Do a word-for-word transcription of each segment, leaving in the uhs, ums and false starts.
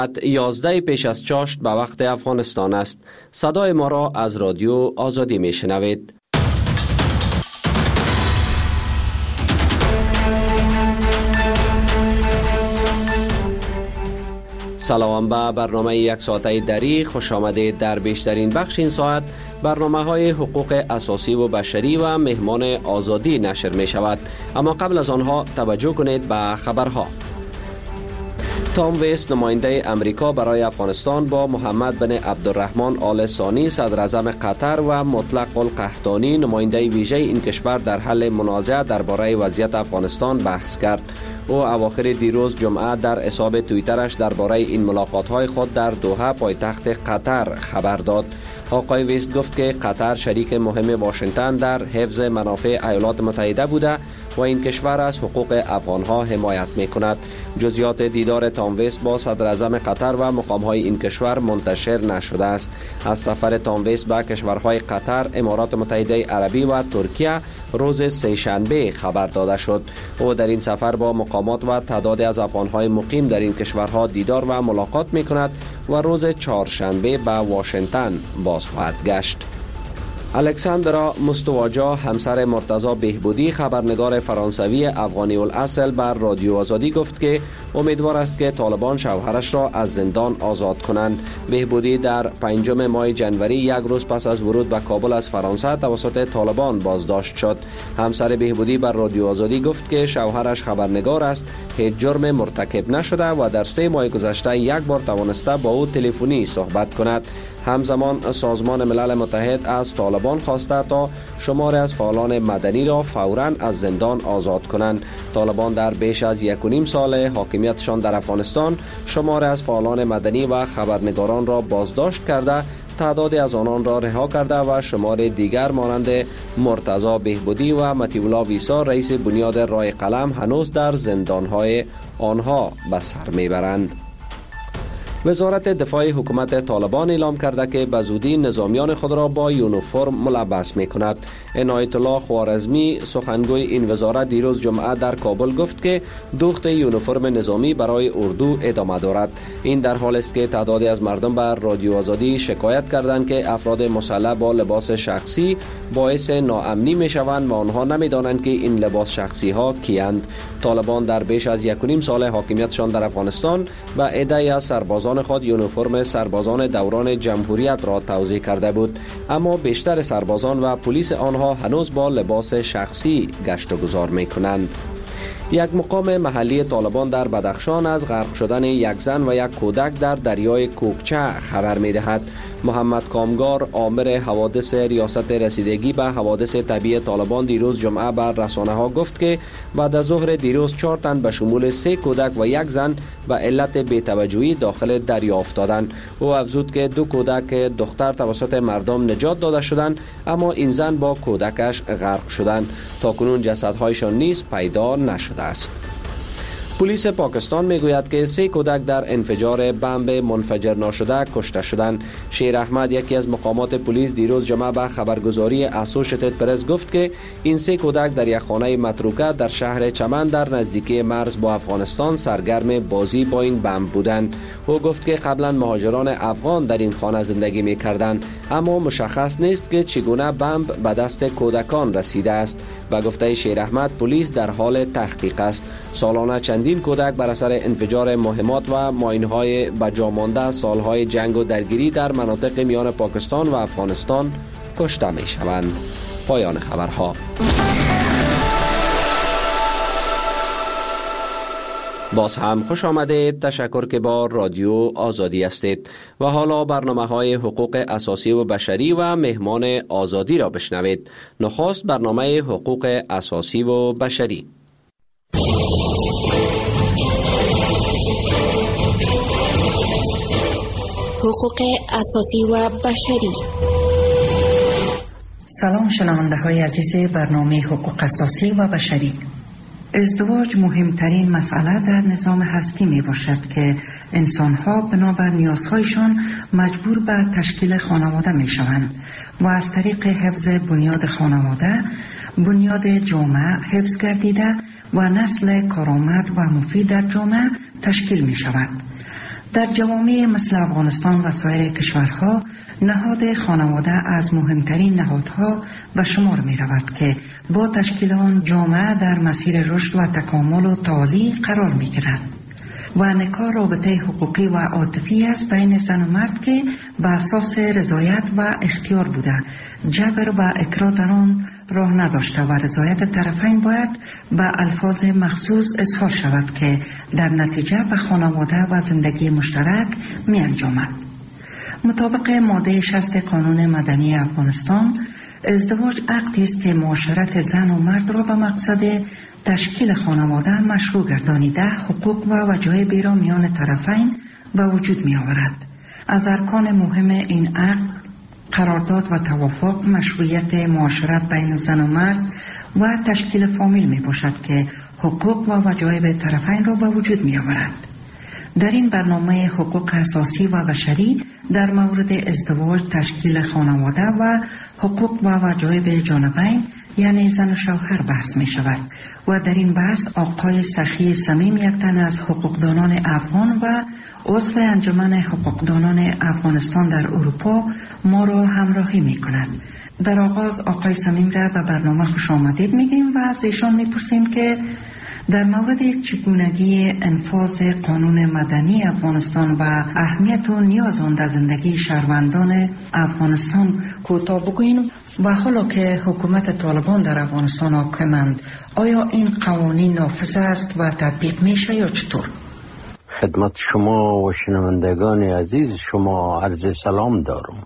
یازده پیش از چاشت به وقت افغانستان است. صدای ما را از رادیو آزادی می شنوید. سلام به برنامه یک ساعته دری، خوش آمدید. در بیشترین بخش این ساعت برنامه های حقوق اساسی و بشری و مهمان آزادی نشر می شود. اما قبل از آنها توجه کنید به خبرها. تام ویست نماینده امریکا برای افغانستان با محمد بن عبدالرحمن آل ثانی صدر اعظم قطر و مطلق القحطانی نماینده ویژه این کشور در حل منازعه درباره وضعیت افغانستان بحث کرد. او اواخر دیروز جمعه در حساب توییترش درباره این ملاقات‌های خود در دوحه پایتخت قطر خبر داد. آقای ویست گفت که قطر شریک مهم واشنگتن در حفظ منافع ایالات متحده بوده و این کشور از حقوق افغانها حمایت می‌کند. جزئیات دیدار تام ویست با صدر اعظم قطر و مقام‌های این کشور منتشر نشده است. از سفر تام ویست به کشورهای قطر، امارات متحده عربی و ترکیه روز سه‌شنبه خبر داده شد. او در این سفر با مقامات و تعدادی از افغان‌های مقیم در این کشورها دیدار و ملاقات می‌کند و روز چهارشنبه به واشنگتن باز خواهد گشت. الکساندرا مستواجا همسر مرتضی بهبودی خبرنگار فرانسوی افغانی الاصل بر رادیو آزادی گفت که امیدوار است که طالبان شوهرش را از زندان آزاد کنند. بهبودی در پنجم ماه جنوری یک روز پس از ورود به کابل از فرانسه توسط طالبان بازداشت شد. همسر بهبودی بر رادیو آزادی گفت که شوهرش خبرنگار است، هیچ جرم مرتکب نشده و در سه ماه گذشته یک بار توانسته با او تلفنی صحبت کند. همزمان سازمان ملل متحد از طالبان خواسته تا شماری از فعالان مدنی را فوراً از زندان آزاد کنند. طالبان در بیش از یک و نیم سال حاکمیتشان در افغانستان شماری از فعالان مدنی و خبرنگاران را بازداشت کرده، تعدادی از آنان را رها کرده و شمار دیگر مانند مرتضی بهبودی و مطیع الله ویسا رئیس بنیاد رای قلم هنوز در زندانهای آنها به سر میبرند. وزارت دفاع حکومت طالبان اعلام کرده که به زودی نظامیان خود را با یونیفرم ملبس می کند. عنایت الله خوارزمی سخنگوی این وزارت دیروز جمعه در کابل گفت که دوخت یونیفرم نظامی برای اردو ادامه دارد. این در حالی است که تعدادی از مردم بر رادیو آزادی شکایت کردند که افراد مسلح با لباس شخصی باعث ناامنی می شوند و آنها نمی دانند که این لباس شخصی ها کیند. طالبان در بیش از یک و نیم سال حاکمیتشان در افغانستان و عده‌ای از سربازان خود یونیفرم سربازان دوران جمهوریت را توزیع کرده بود، اما بیشتر سربازان و پلیس آنها هنوز با لباس شخصی گشت و گذار می کنند. یک مقام محلی طالبان در بدخشان از غرق شدن یک زن و یک کودک در دریای کوکچه خبر می دهد. محمد کامگار آمر حوادث ریاست رسیدگی به حوادث طبیعی طالبان دیروز جمعه بر رسانه ها گفت که بعد از ظهر دیروز چهار تن به شمول سه کودک و یک زن به علت بی‌توجهی داخل دریا افتادند. او افزود که دو کودک دختر توسط مردم نجات داده شدند، اما این زن با کودکش غرق شدند. تاکنون جسدهایشان نیز پیدا نشده است. پلیس پاکستان میگوید که سه کودک در انفجار بمب منفجر ناشده کشته شدند. شیر احمد یکی از مقامات پلیس دیروز جمعه به خبرگزاری اسوشیتد پرس گفت که این سه کودک در یک خانه متروکه در شهر چمن در نزدیکی مرز با افغانستان سرگرم بازی با این بمب بودند. او گفت که قبلا مهاجران افغان در این خانه زندگی میکردند، اما مشخص نیست که چگونه بمب به دست کودکان رسیده است. و گفته شیر احمد پلیس در حال تحقیق است. سالانه چندین کودک بر اثر انفجار مهمات و ماین‌های بجا مانده سالهای جنگ و درگیری در مناطق میان پاکستان و افغانستان کشته می‌شوند. پایان خبرها. باز هم خوش آمدید. تشکر که با رادیو آزادی هستید و حالا برنامه های حقوق اساسی و بشری و مهمان آزادی را بشنوید. نخست برنامه حقوق اساسی و بشری. حقوق اساسی و بشری. سلام شنونده های عزیز برنامه حقوق اساسی و بشری. ازدواج مهمترین مسئله در نظام هستی می باشد که انسانها بنابر نیازهایشان مجبور به تشکیل خانواده می شوند و از طریق حفظ بنیاد خانواده بنیاد جامعه حفظ گردیده و نسل کارآمد و مفید در جامعه تشکیل می شود. در جوامع مثل افغانستان و سایر کشورها نهاد خانواده از مهمترین نهادها به شمار می رود که با تشکیل آن جامعه در مسیر رشد و تکامل و تعالی قرار می گیرد و نکاح رابطه حقوقی و عاطفی است بین زن و مرد که به اساس رضایت و اختیار بوده، جبر و اکراه در آن راه نداشته و رضایت طرفین باید به الفاظ مخصوص اظهار شود که در نتیجه به خانواده و زندگی مشترک می انجامد. مطابق ماده شصت قانون مدنی افغانستان، ازدواج عقدی است که معاشرت زن و مرد را به مقصد تشکیل خانواده مشروع گردانیده حقوق و وجایبی را میان طرفین به وجود می آورد. از ارکان مهم این عقد قرارداد و توافق، مشروعیت معاشرت بین زن و مرد و تشکیل فامیل می باشد که حقوق و وجایب طرفین را به وجود می آورد. در این برنامه حقوق اساسی و بشری در مورد ازدواج، تشکیل خانواده و حقوق و وجایب جانبین یعنی زن و شوهر بحث می شود و در این بحث آقای سخی صمیم، یک تن از حقوقدانان افغان و عضو انجمن حقوقدانان افغانستان در اروپا ما را همراهی می کند. در آغاز آقای صمیم را به برنامه خوش آمدید میگیم و از ایشان میپرسیم که در مورد چگونگی انفاذ قانون مدنی افغانستان و اهمیت و نیاز آن در زندگی شهروندان افغانستان کوتاه بگوییم و حالا که حکومت طالبان در افغانستان حاکمند، آیا این قوانین نافذ است و تطبیق میشه یا چطور؟ خدمت شما و شنوندگان عزیز شما عرض سلام دارم.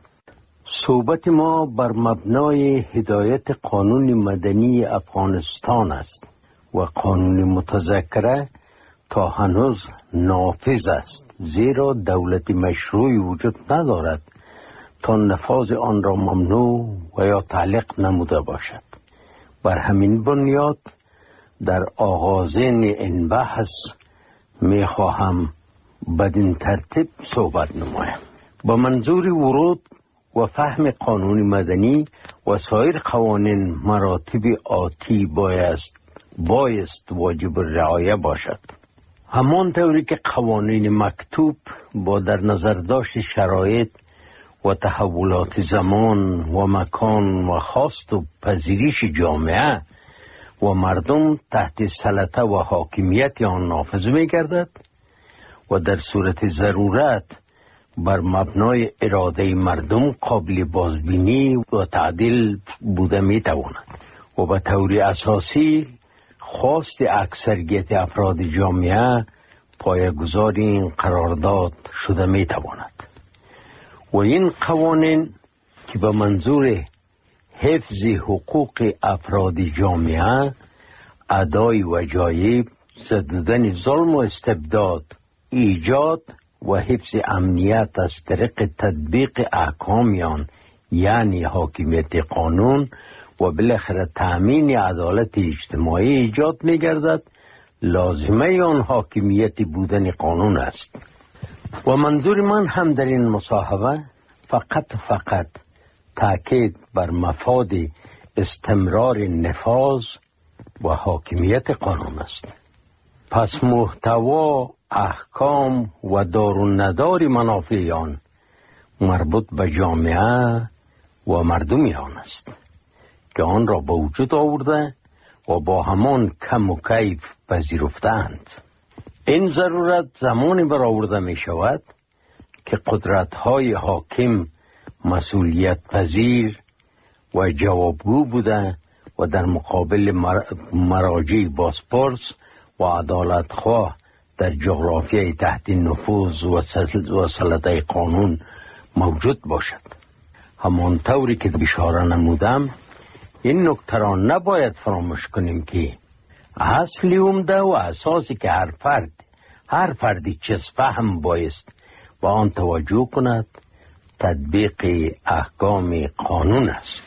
صحبت ما بر مبنای هدایت قانون مدنی افغانستان است و قانون متذکره تا هنوز نافذ است، زیرا دولت مشروعی وجود ندارد تا نفاذ آن را ممنوع و یا تعلیق نموده باشد. بر همین بنیاد در آغازین این بحث می خواهم بدین ترتیب صحبت نمایم. با منظور ورود و فهم قانون مدنی و سایر قوانین مراتب آتی بایست بایست واجب رعایه باشد. همان طوری که قوانین مکتوب با در نظر داشت شرایط و تحولات زمان و مکان و خواست و پذیرش جامعه و مردم تحت سلطه و حاکمیت آن نافذ می گردد و در صورت ضرورت بر مبنای اراده مردم قابل بازبینی و تعدیل بوده می تواند و به طور اساسی خواست اکثریت افراد جامعه پایه‌گذار این قرارداد شده می تواند و این قوانین که به منظور حفظ حقوق افراد جامعه، ادای وجایب، زدودن ظلم و استبداد، ایجاد و حفظ امنیت از طریق تطبیق احکامیان یعنی حاکمیت قانون و بالاخره تأمین عدالت اجتماعی ایجاد می گردد، لازمه آن حاکمیت بودن قانون است. و منظور من هم در این مصاحبه فقط فقط تأکید بر مفاد استمرار نفاذ و حاکمیت قانون است. پس محتوا، احکام و دار و ندار منافع آن مربوط به جامعه و مردم آن است که آن را به وجود آورده و با همان کم و کیف پذیرفتند. این ضرورت زمانی برآورده می شود که قدرت‌های حاکم مسئولیت پذیر و جوابگو بوده و در مقابل مراجع بازپرس و عدالتخواه در جغرافیای تحت نفوذ و سلطه قانون موجود باشد. همان طوری که اشاره نمودم، این نکته را نباید فراموش کنیم که اصلی عمده و اساسی که هر فرد هر فردی چیز فهم بایست با آن توجه کند تطبیق احکام قانون است.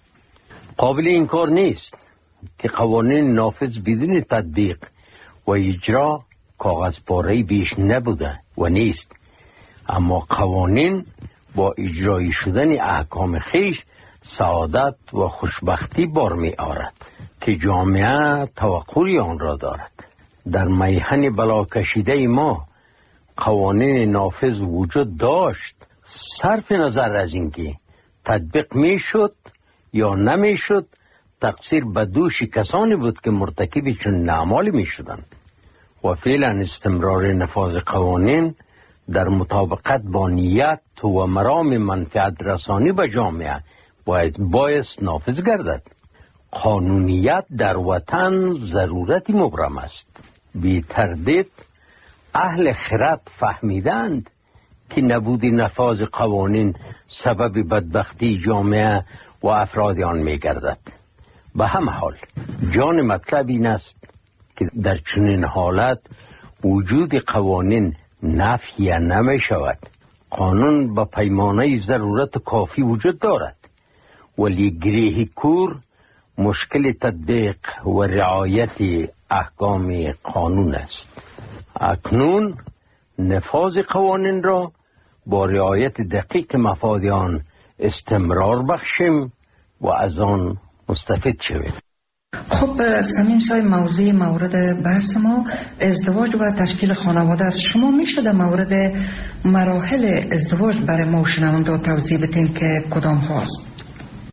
قابل انکار نیست که قوانین نافذ بدون تطبیق و اجرا کاغذ پاره بیش نبوده و نیست، اما قوانین با اجرایی شدن احکام خیش سعادت و خوشبختی بار می آورد که جامعه توقعی آن را دارد. در میهن بلا کشیده ما قوانین نافذ وجود داشت، صرف نظر از اینکه تطبیق می شد یا نمی شد، تقصیر به دوش کسانی بود که مرتکب چون اعمالی می شدند و فعلا استمرار نفاذ قوانین در مطابقت با نیت و مرام منفعت رسانی به جامعه باید بایست نافذ گردد. قانونیت در وطن ضرورتی مبرم است. بی تردید اهل خرد فهمیدند که نبود نفاذ قوانین سبب بدبختی جامعه و افراد آن می گردد. به هم حال جان مطلب این است که در چنین حالت وجود قوانین نفی نمی شود. قانون به پیمانه ضرورت کافی وجود دارد، ولی گریه کور مشکل تطبیق و رعایت احکام قانون است. اکنون نفاذ قوانین را با رعایت دقیق مفاد آن استمرار بخشیم و از آن مستفید شویم. خب سمیم صاحب، موضوع مورد بحث ما ازدواج و تشکیل خانواده است. شما میشه در مورد مراحل ازدواج برای ما شنونده توضیح بدین که کدام هاست؟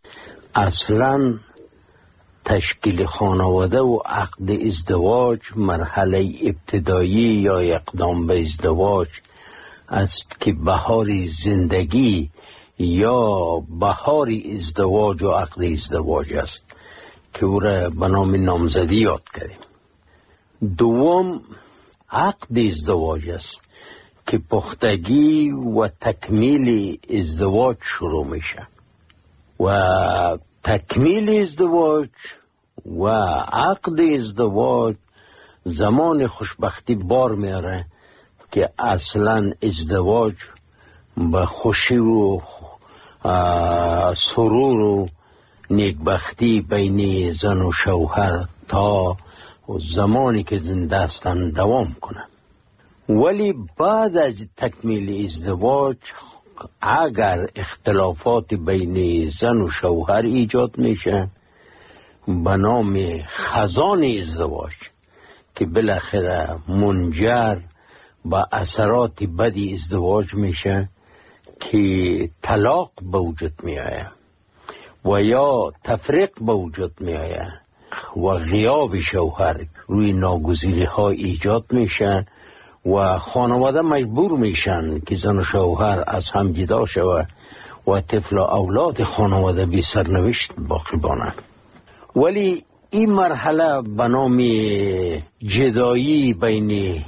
اصلا تشکیل خانواده و عقد ازدواج مرحله ابتدایی یا اقدام به ازدواج است که بهار زندگی یا بهار ازدواج و عقد ازدواج است که او را به نام نامزدی یاد کردیم. دوم عقد ازدواج است که پختگی و تکمیل ازدواج شروع میشه و تکمیل ازدواج و عقد ازدواج زمان خوشبختی بار میاره که اصلا ازدواج به خوشی و سرور و نیکبختی بین زن و شوهر تا زمانی که زنده هستند دوام کنه. ولی بعد از تکمیل ازدواج اگر اختلافات بین زن و شوهر ایجاد میشه به نام خزان ازدواج که بالاخره منجر به اثرات بدی ازدواج میشه که طلاق به وجود میآید و یا تفریق به وجود میآید و غیاب شوهر روی ناگزیری ها ایجاد میشه و خانواده مجبور میشن که زن و شوهر از هم جدا شود و طفل و اولاد خانواده بی سرنوشت باقی بانند. ولی این مرحله به نام جدایی بین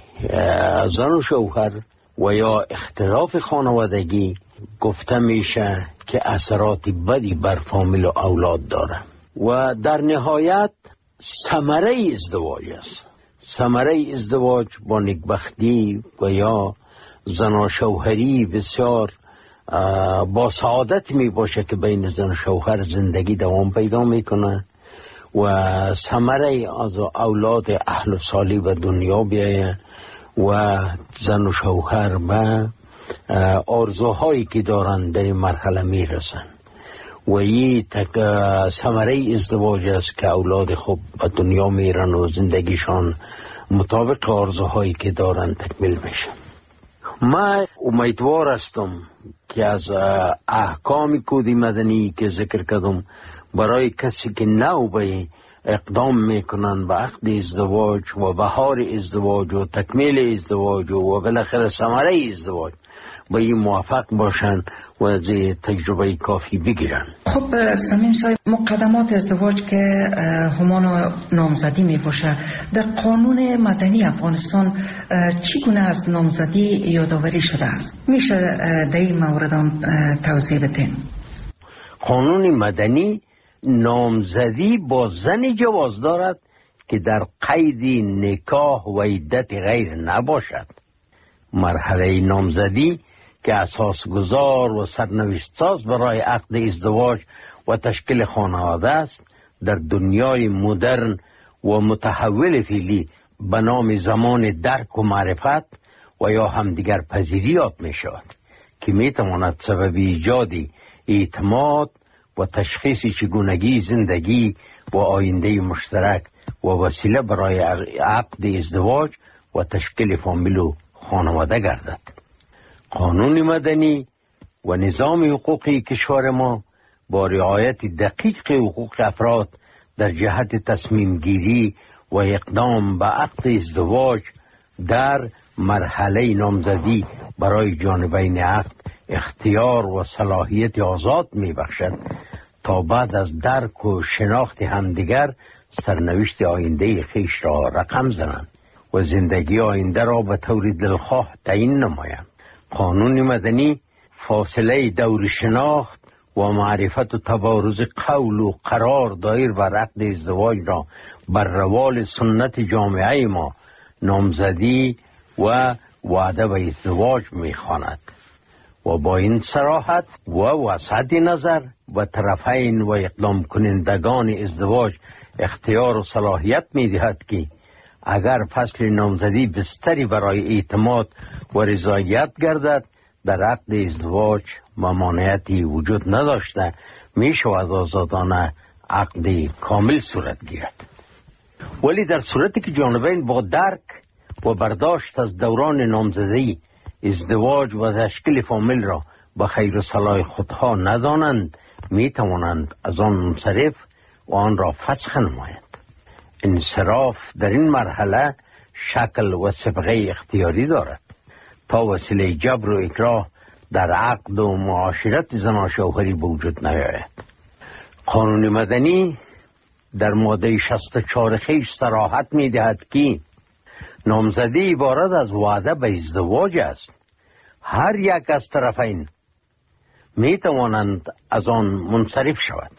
زن و شوهر و یا اختلاف خانوادگی گفته میشه که اثرات بدی بر فامیل و اولاد داره و در نهایت ثمره ازدواج است. ثمره ازدواج با نیکبختی و یا زن و شوهری بسیار با سعادت می باشه که بین زن و شوهر زندگی دوام پیدا میکنه و ثمره از اولاد اهل و صالح به دنیا بیایه و زن و شوهر به آرزوهایی که دارن در این مرحله میرسن و این ثمره ازدواج است که اولاد خوب به دنیا میرن و زندگیشان مطابق آرزوهایی که دارن تکمیل میشه. من امیدوار هستم که از احکام کد مدنی که ذکر کردم برای کسی که نو به اقدام میکنن به عقد ازدواج و بهار ازدواج و تکمیل ازدواج و بالاخره ثمره ازدواج با این موفق باشن و از تجربه کافی بگیرن. خب سمیم صاحب، مقدمات ازدواج که همان نامزدی می باشه، در قانون مدنی افغانستان چگونه از نامزدی یادآوری شده است؟ میشه در این مورد توضیح بدین؟ قانون مدنی نامزدی با زنی جواز دارد که در قید نکاح و عدت غیر نباشد. مرحله نامزدی که اساس گذار و سرنوشت ساز برای عقد ازدواج و تشکیل خانواده است، در دنیای مدرن و متحول فعلی به نام زمان درک و معرفت و یا همدیگر پذیری یاد می شود که می تواند سبب ایجاد اعتماد و تشخیص چگونگی زندگی و آینده مشترک و وسیله برای عقد ازدواج و تشکیل فامیل و خانواده گردد. قانون مدنی و نظام حقوقی کشور ما با رعایت دقیق حقوق افراد در جهت تصمیم گیری و اقدام به عقد ازدواج در مرحله نامزدی برای جانبین عقد اختیار و صلاحیت آزاد می بخشد تا بعد از درک و شناخت همدیگر سرنوشت آینده خیش را رقم زنند و زندگی آینده را به طور دلخواه تعیین نمایند. قانون مدنی فاصله دور شناخت و معرفت و تبارز قول و قرار دایر بر عقد ازدواج را بر روال سنت جامعه ما نامزدی و وعده به ازدواج می‌خواند و با این صراحت و وسعت نظر و طرفین و اقدام کنندگان ازدواج اختیار و صلاحیت می‌دهد که اگر فصل نامزدی بستری برای اعتماد و رضایت گردد در عقد ازدواج ممانعتی وجود نداشته می شود آزادانه عقد کامل صورت گیرد. ولی در صورتی که جانبین با درک و برداشت از دوران نامزدی ازدواج و تشکیل فامیل را به خیر و صلاح خودها ندانند می توانند از آن منصرف و آن را فسخ نمایند. انصراف در این مرحله شکل و سابقه اختیاری دارد تا وسیله جبر و اکراه در عقد و معاشرت زن و شوهری به وجود نیاید. قانون مدنی در ماده شصت و چهار خیش صراحت می دهد که نامزدی عبارت از وعده به ازدواج است. هر یک از طرفین می توانند از آن منصرف شود.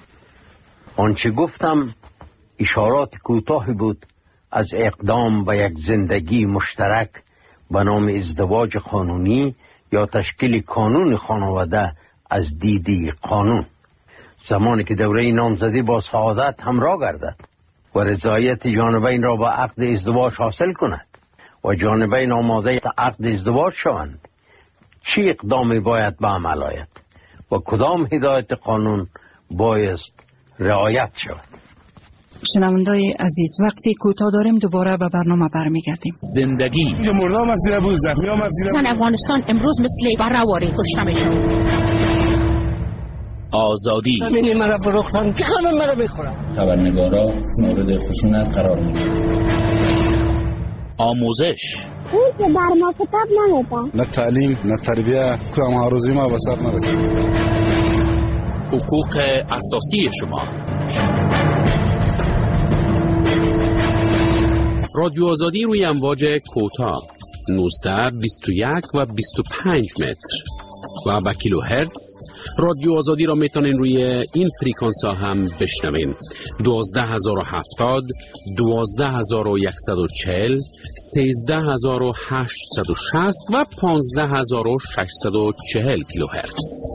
آنچه گفتم اشارات کوتاهی بود از اقدام به یک زندگی مشترک به نام ازدواج قانونی یا تشکیل کانون خانواده از دیدی قانون. زمانی که دوره نامزدی با سعادت همراه گردد و رضایت جانبین را با عقد ازدواج حاصل کند و جانبین آماده عقد ازدواج شوند، چه اقدامی باید به عمل آید و کدام هدایت قانون بایست رعایت شود؟ شنوندای عزیز، وقتی کوتاه داریم دوباره به برنامه برمیگردیم. زندگی مردم از دیده بود، زخمی هم از دیده بود. زن افغانستان امروز مثل بررواری کشته میشن. آزادی ببینید مرا فروختن که همه مرا بخورن. خبرنگارا مورد خشونت قرار میگیرن. آموزش اون که در ما کتاب نمیدن. نه تعلیم نه تربیه که هم روزی ما به سر نرسید. حقوق اساسی شما. رادیو آزادی روی امواج کوتاه نوزده، بیست و یک و بیست و پنج متر و به کیلو هرتز. رادیو آزادی را میتونین روی این فریکانس ها هم بشنوین: دوازده هزار و هفتاد، دوازده هزار و صد و چهل، سیزده هزار و هشتصد و شصت و پانزده هزار و ششصد و چهل کیلو هرتز.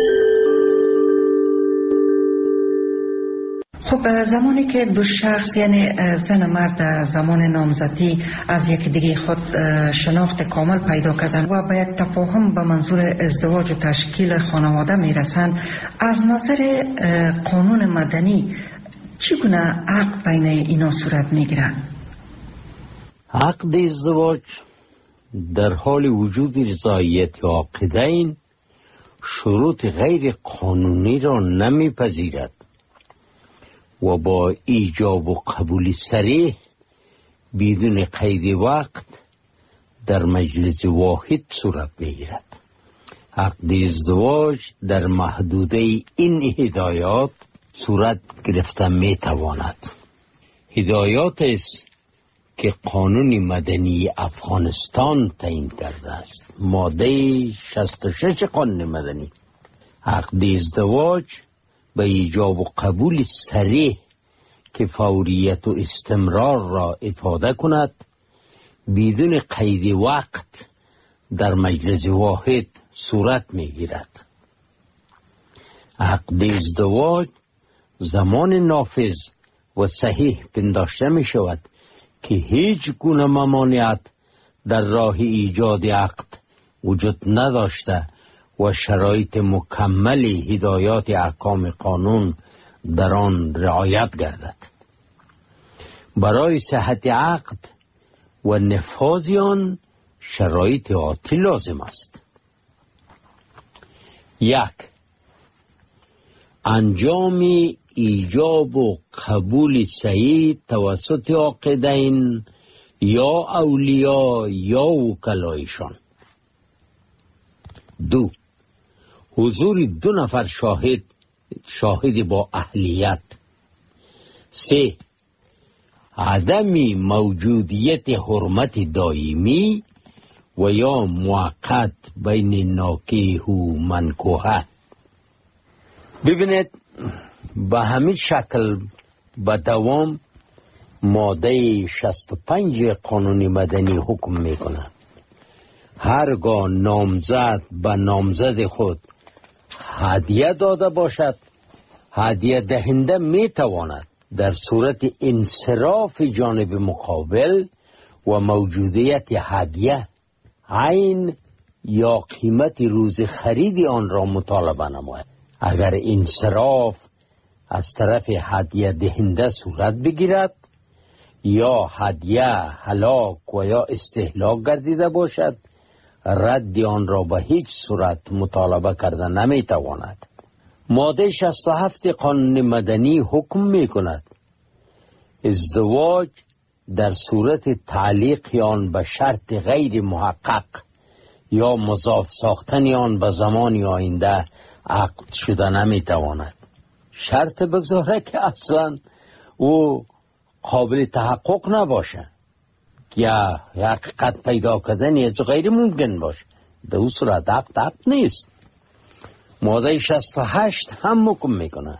خب زمانی که دو شخص یعنی زن و مرد زمان نامزدی از یک دیگه خود شناخت کامل پیدا کردن و به یک تفاهم به منظور ازدواج و تشکیل خانواده میرسند، از نظر قانون مدنی چگونه عقد بین اینا صورت میگیرد؟ عقد ازدواج در حال وجود رضایت عاقدین شروط غیر قانونی را نمیپذیرد و با ایجاب و قبول صریح بدون قید وقت در مجلس واحد صورت میگیرد. عقد ازدواج در محدوده این هدایات صورت گرفته میتواند. هدایات است که قانون مدنی افغانستان تعیین کرده است. ماده شصت و شش قانون مدنی عقد ازدواج به ایجاب و قبول صریح که فوریت و استمرار را افاده کند بدون قید وقت در مجلس واحد صورت میگیرد. عقد ازدواج زمان نافذ و صحیح پنداشته می شود که هیچ گونه ممانعت در راه ایجاد عقد وجود نداشته و شرایط مکمل هدایات احکام قانون در آن رعایت گردد. برای صحت عقد و نفاذ آن شرایط آتی لازم است. یک، انجام ایجاب و قبول صحیح توسط عاقدین یا اولیاء یا وکلایشان. دو، حضور دو نفر شاهد شاهد با اهلیت. سه، عدم موجودیت حرمت دائمی و یا موقت بین ناکیح و منکوحه. ببینید به همین شکل به دوام ماده شصت و پنج قانون مدنی حکم میکنه هرگاه نامزد به نامزد خود هدیه داده باشد، هدیه دهنده میتواند در صورت انصراف جانب مقابل و موجودیت هدیه عین یا قیمت روز خرید آن را مطالبه نماید. اگر انصراف از طرف هدیه دهنده صورت بگیرد یا هدیه هلاک و یا استهلاک گردیده باشد، رد آن را به هیچ صورت مطالبه کرده نمیتواند. ماده شصت و هفت قانون مدنی حکم می کند ازدواج در صورت تعلیق آن به شرط غیر محقق یا مضاف ساختن آن به زمان آینده عقد شده نمیتواند. شرط بگذاره که اصلا او قابل تحقق نباشه یا حقیقت پیدا کردن از غیر ممکن باشه، در اون صورت عقد عقد نیست. ماده شصت و هشت هم حکم میکنه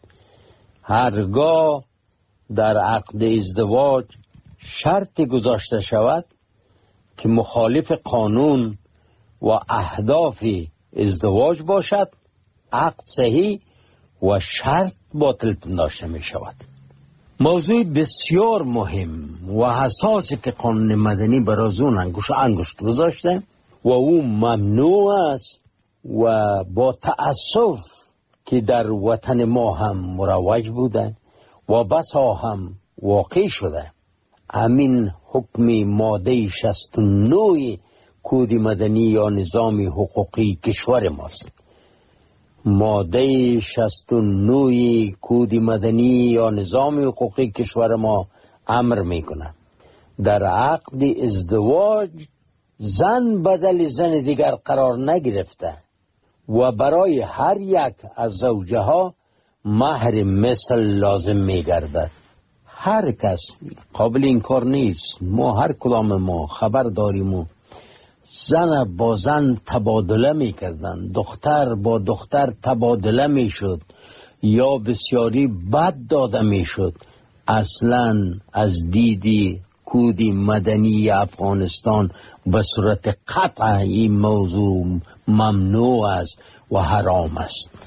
هرگاه در عقد ازدواج شرط گذاشته شود که مخالف قانون و اهداف ازدواج باشد، عقد صحیح و شرط باطل پنداشته می شود. موضوع بسیار مهم و حساسی که قانون مدنی برای اون انگوش انگشت گذاشته و او ممنوع است و با تأسف که در وطن ما هم مروج بوده و بسا هم واقع شده. همین حکم ماده شصت و نه کد مدنی یا نظام حقوقی کشور ماست. ماده شصت و نه کد مدنی یا نظام حقوقی کشور ما امر میکنه در عقد ازدواج زن بدل زن دیگر قرار نگرفته و برای هر یک از زوجه ها مهر مثل لازم میگردد. هر کس قابل این کار نیست. ما هر کدام ما خبر داریم و زن با زن تبادله میکردن، دختر با دختر تبادله میشد یا بسیاری بد داده میشد. اصلا از دیدی کد مدنی افغانستان به صورت قطع این موضوع ممنوع است و حرام است.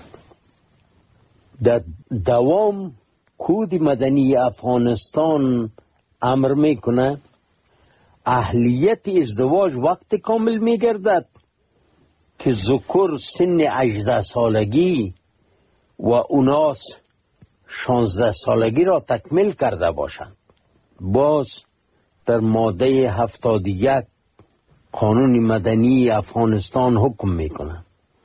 در دوام کد مدنی افغانستان امر میکنه اهلیت ازدواج وقت کامل میگردد که ذکر سن هجده سالگی و اناس شانزده سالگی را تکمیل کرده باشند. باز در ماده هفتاد و یک قانون مدنی افغانستان حکم میکنه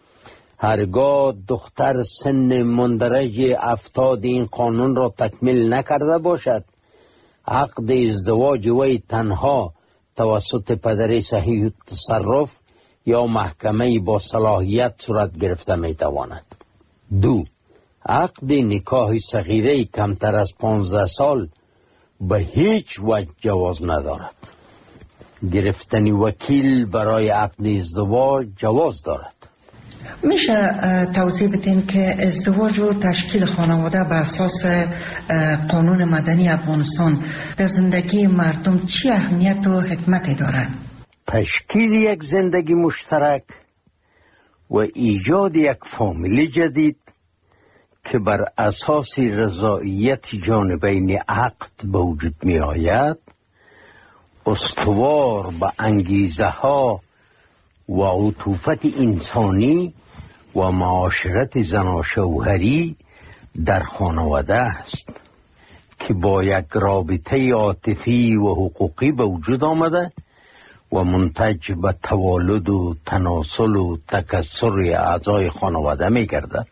هرگاه دختر سن مندرج افتاد این قانون را تکمیل نکرده باشد، عقد ازدواج وی تنها توسط پدر صحیح تصرف یا محکمه با صلاحیت صورت گرفته میتواند. دو، عقد نکاح صغیره کمتر از پانزده سال به هیچ وجه جواز ندارد. گرفتن وکیل برای عقد ازدواج جواز دارد. میشه توضیح بدین که ازدواج و تشکیل خانواده به اساس قانون مدنی افغانستان در زندگی مردم چی اهمیت و حکمت دارد؟ تشکیل یک زندگی مشترک و ایجاد یک فامیل جدید که بر اساس رضایت جانبین عقد به وجود می آید، استوار به انگیزه ها و عطوفت انسانی و معاشرت زناشوهری در خانواده است که با یک رابطه عاطفی و حقوقی به وجود آمده و منتج به توالد و تناسل و تکثر اعضای خانواده می گردد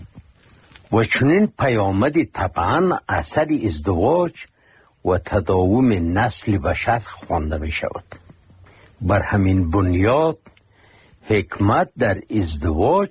و چنین پیامدی طبعا اثر ازدواج و تداوم نسل بشر خوانده می شود. بر همین بنیاد حکمت در ازدواج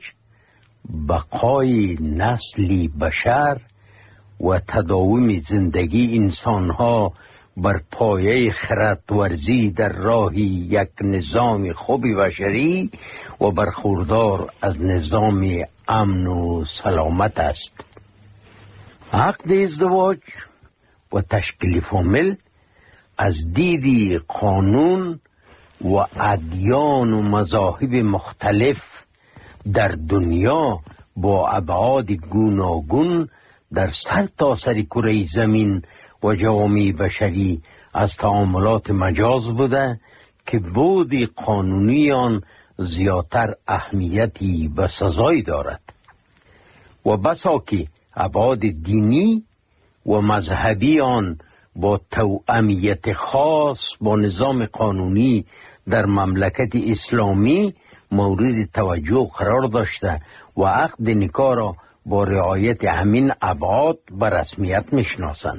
بقای نسل بشر و تداوم زندگی انسانها بر پایه خردورزی در راه یک نظام خوب بشری و برخوردار از نظام امن و سلامت است. عقد ازدواج و تشکیل فامیل از دید قانون و ادیان و مذاهب مختلف در دنیا با ابعاد گوناگون در سر تا سر کره زمین و جوامع بشری از تعاملات مجاز بوده که بود قانونی آن زیادتر اهمیتی و سزایی دارد و بسا که ابعاد دینی و مذهبی آن با توأمیت خاص با نظام قانونی در مملکت اسلامی مورد توجه قرار داشته و عقد نکاح را با رعایت همین ابعاد به رسمیت میشناسند.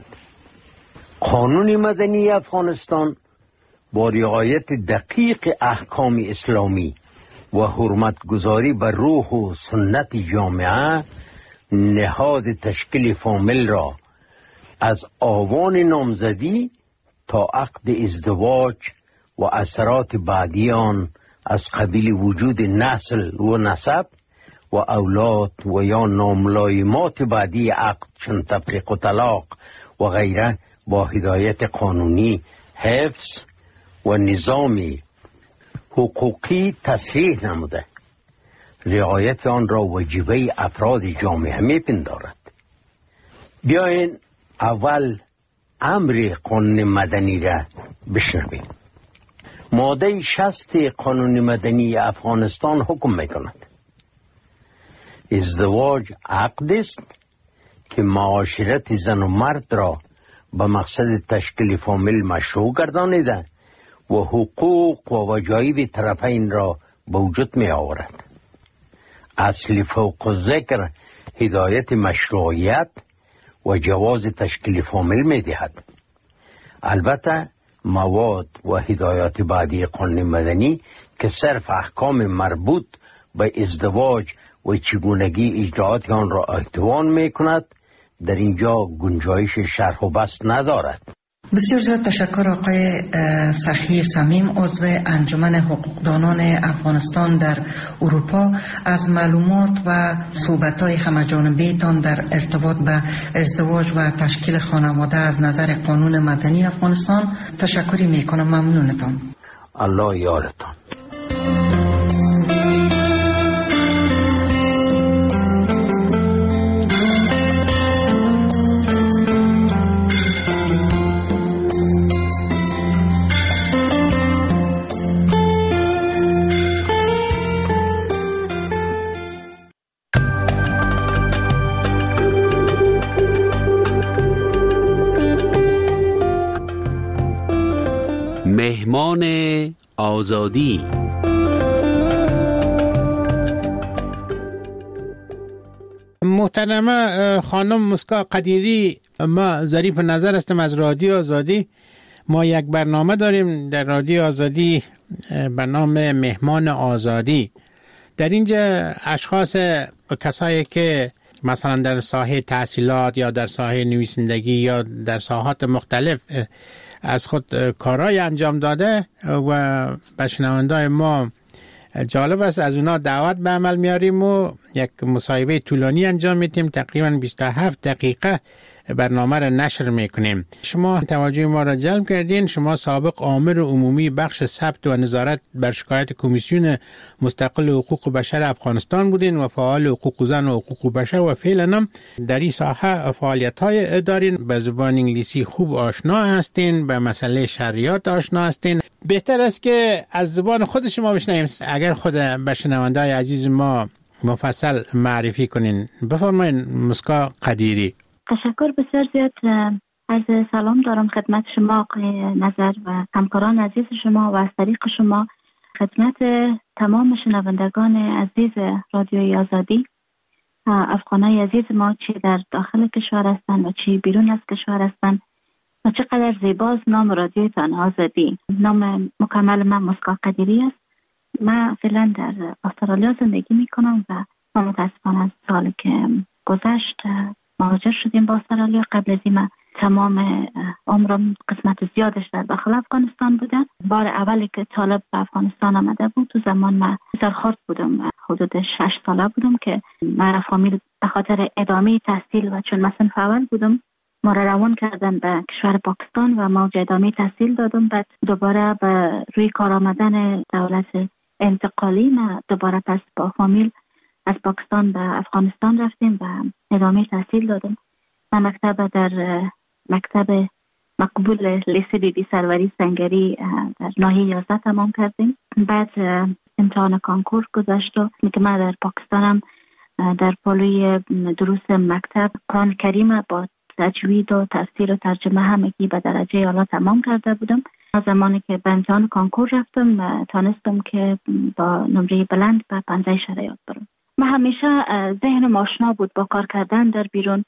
قانون مدنی افغانستان با رعایت دقیق احکام اسلامی و حرمتگذاری بر روح و سنت جامعه نهاد تشکیل فامیل را از آوان نامزدی تا عقد ازدواج و اثرات بعدی آن از قبیل وجود نسل و نسب و اولاد و یا ناملایمات بعدی عقد چون تفریق و طلاق و غیره با هدایت قانونی حفظ و نظام حقوقی تصریح نموده. رعایت آن را واجبه افراد جامعه میپندارد. بیاین اول امر قانون مدنی را بشنویم. ماده شصت قانون مدنی افغانستان حکم میکند ازدواج عقد است که معاشرت زن و مرد را به مقصد تشکیل فامیل مشروع گردانیده و حقوق و وجایب طرفین را به وجود می آورد. اصل فوق ذکر هدایت مشروعیت و جواز تشکیل فامیل می دهد. البته مواد و هدایات بعدی قانون مدنی که صرف احکام مربوط به ازدواج و چگونگی اجراعات آن را احتوان می کند در اینجا گنجایش شرح و بسط ندارد. بسیار زیاد تشکر آقای سخی صمیم، عضو انجمن حقوقدانان افغانستان در اروپا، از معلومات و صحبت‌های همه‌جانبه تان در ارتباط به ازدواج و تشکیل خانواده از نظر قانون مدنی افغانستان. تشکری میکنم. ممنونتان. الله یارتان. مهمان آزادی. محترمه خانم مسکا قدیری، ما ظریف نظر هستم از رادیو آزادی. ما یک برنامه داریم در رادیو آزادی به نام مهمان آزادی. در اینجا اشخاص و کسایی که مثلا در ساحه تحصیلات یا در ساحه نویسندگی یا در ساحات مختلف از خود کارهای انجام داده و به شنوندای ما جالب است از اونا دعوت به عمل میاریم و یک مصاحبه طولانی انجام میدیم. تقریبا بیست و هفت دقیقه برنامه را نشر میکنیم. شما توجه ما را جلب کردین. شما سابق آمر عمومی بخش ثبت و نظارت بر شکایت کمیسیون مستقل حقوق بشر افغانستان بودین و فعال حقوق زن و حقوق بشر و فعلا هم در این ساحه فعالیت های دارین. به زبان انگلیسی خوب آشنا هستین، به مسئله شریعت آشنا هستین. بهتر است که از زبان خود شما بشنویم. اگر خود به شنونده‌های عزیز ما مفصل معرفی کنین. بفرمایید مسکا قدیری. تشکر بسیار زیاد از سلام دارم خدمت شما آقای نظر و همکاران عزیز شما و از طریق شما خدمت تمام شنوندگان عزیز رادیوی آزادی، افغانای عزیز ما چه در داخل کشور هستند و چه بیرون از کشور هستند و چقدر زیباست نام رادیویتان آزادی. نام مکمل من مسکا قدیری است. من فعلا در استرالیا زندگی می کنم و ما متاسفانه از سال که گذشت مهاجر شدیم با استرالیا. قبل از این تمام عمرم قسمت زیادش در داخل افغانستان بوده. بار اولی که طالب به افغانستان آمده بود تو زمان من سرخورد بودم، حدود شش ساله بودم که من فامیل به خاطر ادامه تحصیل و چون مثلا اول بودم ما را روان کردن به کشور پاکستان و ما ادامه تحصیل دادم. بعد دوباره به روی کار آمدن دولت انتقالی ما دوباره پس با فامیل از پاکستان به افغانستان رفتیم و ادامه تحصیل دادم. من مکتب در مکتب مقبول لیسه بی بی سروری سنگری در ناحیه یازده تمام کردیم. بعد امتحان کانکور گذشت و که من در پاکستانم در پالوی دروس مکتب قرآن کریم با تجوید و تفسیر و ترجمه همگی به درجه اعلی تمام کرده بودم. زمانی که به امتحان کانکور رفتم تانستم که با نمره بلند به پنجه شرایط برم. من همیشه ذهنم آشنا بود با کار کردن در بیرون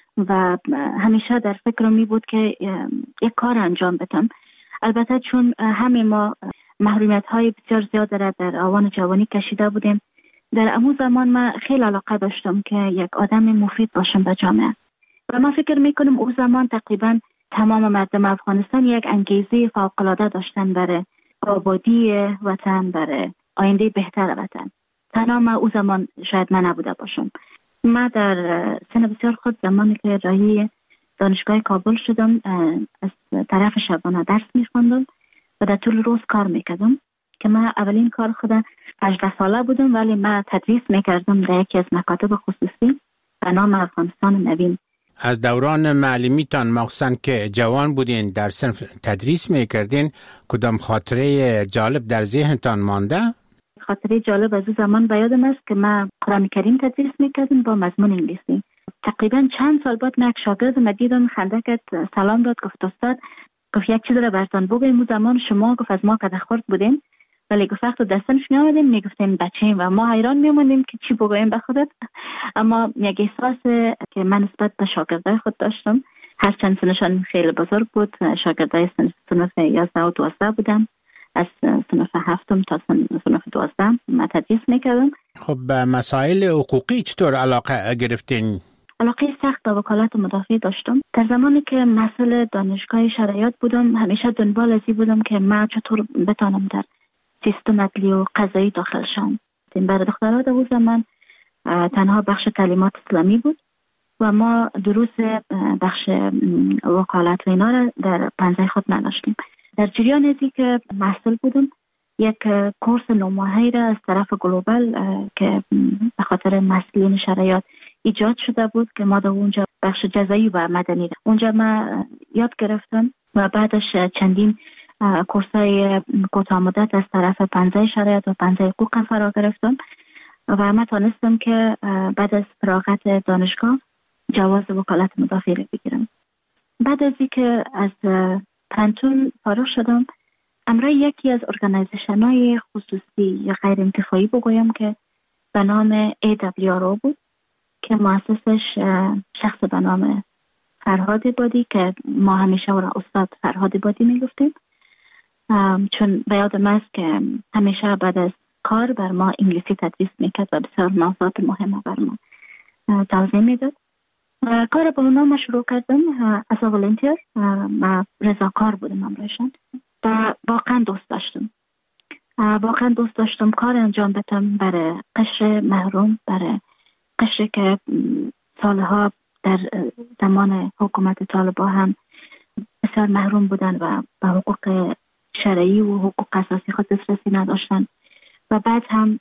و همیشه در فکرم می بود که یک کار انجام بدم. البته چون همه ما محرومیت های بسیار زیاد را در آوان جوانی کشیده بودیم، در امو زمان من خیلی علاقه داشتم که یک آدم مفید باشم به جامعه و من فکر می کنم او زمان تقریبا تمام مردم افغانستان یک انگیزه فوق‌العاده داشتن برای آبادی وطن، برای آینده بهتر وطن. تنها من او زمان شاید من نبوده باشم. من در سن بسیار خود زمانی که راهی دانشگاه کابل شدم از طرف شبانه درس می‌خواندم و در طول روز کار میکردم که من اولین کار خودم هجده ساله بودم، ولی من تدریس میکردم در یکی از مکاتب خصوصی به نام افغانستان نوین. از دوران معلمیتان مخصوصا که جوان بودین در صنف تدریس میکردین، کدام خاطره جالب در ذهنتان مانده؟ خاطره جالب از اون زمان به یادم است که من قرآن کریم تدریس میکردم با مضمون انگلیسی. تقریبا چند سال بعد من یک شاگردم دیدم خنده کرد، سلام داد، گفت استاد، گفت یک چیز رو براتون بگم. اون زمان شما گفت از ما قد خورد بودین، ولی گفت وقت دستنش می آمدیم میگفتیم بچه‌ایم و ما حیران می اومدیم که چی بگوییم به خودت. اما یک احساس که من نسبت به شاگردای خود داشتم، هرچند سنشان خیلی بزرگ بود، شاگردای صنف یازده و دوازده بودن، از صنف هفتم تا صنف دوازده من تدریس میکردم. خب به مسائل حقوقی چطور علاقه گرفتین؟ علاقه سخت به وکالت مدافع داشتم. در زمانی که مسئول دانشگاه شرایط بودم همیشه دنبال ازی بودم که من چطور بتانم در سیستم عدلی و قضایی داخل شم. برای دخترها در اون زمان تنها بخش تعلیمات اسلامی بود و ما دروس بخش وکالت و اینا را در پنجه خود نداشتیم. در جریان ازی که مسئول بودم یک کورس نوماهی را از طرف گلوبال که به خاطر مسئولین شرایط ایجاد شده بود که ما در اونجا بخش جزایی و مدنی را اونجا ما یاد گرفتم و بعدش چندین کورسای کوتاه مدت از طرف پنجه شرایط و پنجه حقوق فرا گرفتم و من تانستم که بعد از فراغت دانشگاه جواز وکالت مدافع را بگیرم. بعد از اینکه از پانتون فارغ شدم، امروز یکی از ارگانیزیشن های خصوصی یا غیر انتفاعی بگویم که به نام ای دبلیو آر او بود که مؤسسش شخص به نام فرهاد بادی که ما همیشه او را استاد فرهاد بادی میگفتیم، چون به یادم است که همیشه بعد از کار بر ما انگلیسی تدریس میکرد و بسیار موضوعات مهمه بر ما توضیح میداد. کار با اونا شروع کردم از والنتیر. من رضاکار بودم امروزشان و واقعا دوست داشتم واقعا دوست داشتم کار انجام بدم برای قشر محروم، برای قشر که سالها در زمان حکومت طالبان هم بسیار محروم بودن و به حقوق شرعی و حقوق اساسی خود دسترسی نداشتن و بعد هم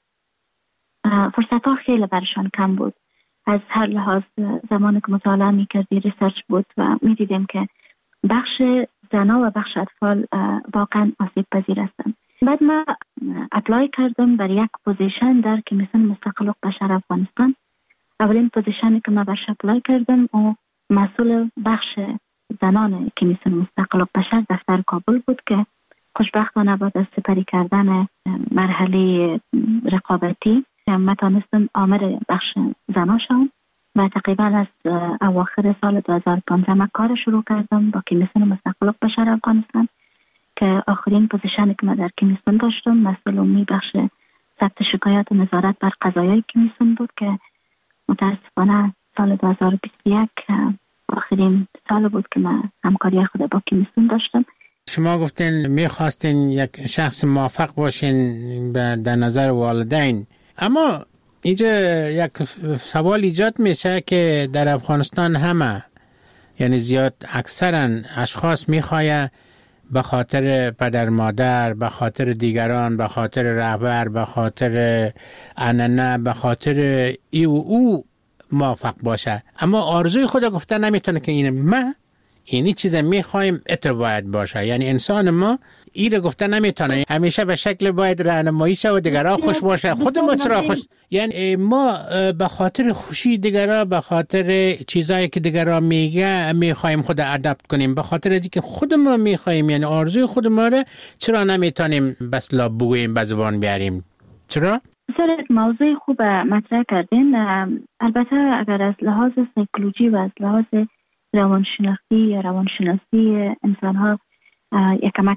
فرصت ها خیلی برشان کم بود. از هر لحاظ زمانی که مطالعه میکردی ریسرچ بود و میدیدیم که بخش زنا و بخش اطفال واقعا آسیب پذیر هستند. بعد من اپلای کردم برای یک پوزیشن در کمیسیون مستقل حقوق بشر افغانستان. اولین پوزیشنی که من برش اپلای کردم او مسئول بخش زنان کمیسیون مستقل بشر دفتر کابل بود که خوشبختانه بعد از سپری کردن مرحله رقابتی من تانستم آمر بخش زنا شدم و تقریبا از اواخر سال دو هزار و پانزده من کار شروع کردم با کمیسیون مستقل بشر افغانستان که آخرین پوزیشنی که من در کمیسیون داشتم مسئول عمومی بخش ثبت شکایات و نظارت بر قضایای کمیسیون بود که متاسفانه سال دو هزار و بیست و یک آخرین سال بود که من همکاری خود با کمیسیون داشتم. شما گفتین میخواستین یک شخص موفق باشین در نظر والدین، اما اینجا یک سوال ایجاد میشه که در افغانستان همه یعنی زیاد اکثرا اشخاص میخواه به خاطر پدر مادر، به خاطر دیگران، به خاطر رهبر، به خاطر عنعنه، به خاطر ای و او موفق باشه، اما آرزوی خود گفته نمیتونه که این ما اینی چیز میخوایم اتر باید باشه. یعنی انسان ما این رو گفته نمیتونه، همیشه به شکل باید راهنمایی شه و دیگران خوش باشه. خود ما چرا خوش؟ یعنی ما به خاطر خوشی دیگران، به خاطر چیزایی که دیگران میگه میخوایم خود ادپت کنیم، به خاطر از اینکه خود ما میخوایم، یعنی آرزوی خود ما رو چرا نمیتونیم بس لا بگوییم، به زبان بیاریم؟ چرا؟ بسیار موضوع خوب مطرح کردین. البته اگر از لحاظ سایکولوژی و از لحاظ روانشناختی یا روانشناسی انسان ها یک کمک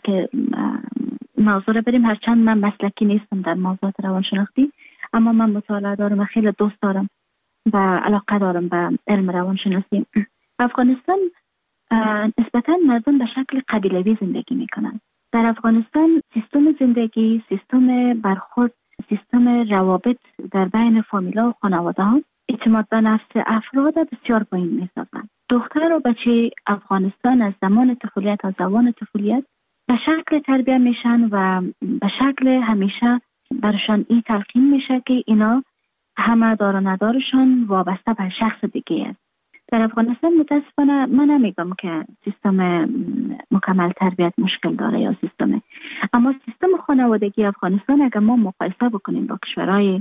موضوع رو بریم، هرچند من مسلکی نیستم در موضوعات روانشناختی، اما من مطالعه دارم و خیلی دوست دارم و علاقه دارم به علم روانشناسی. افغانستان نسبتاً مردم به شکل قبیلوی زندگی میکنن. در افغانستان سیستم زندگی، سیستم برخورد، سیستم روابط در بین فامیلا و خانواده ها اعتماد به نفس افراد بسیار پایین میسازند. دختر و بچه افغانستان از زمان طفولیت تا زمان طفولیت به شکل تربیت میشن و به شکل همیشه برشان این تلقین میشه که اینا همه دار و ندارشان وابسته به شخص دیگه است. در افغانستان متاسفانه من نمیگم که سیستم مکمل تربیت مشکل داره یا سیستم، اما سیستم خانوادگی افغانستان اگر ما مقایسه بکنیم با کشورهای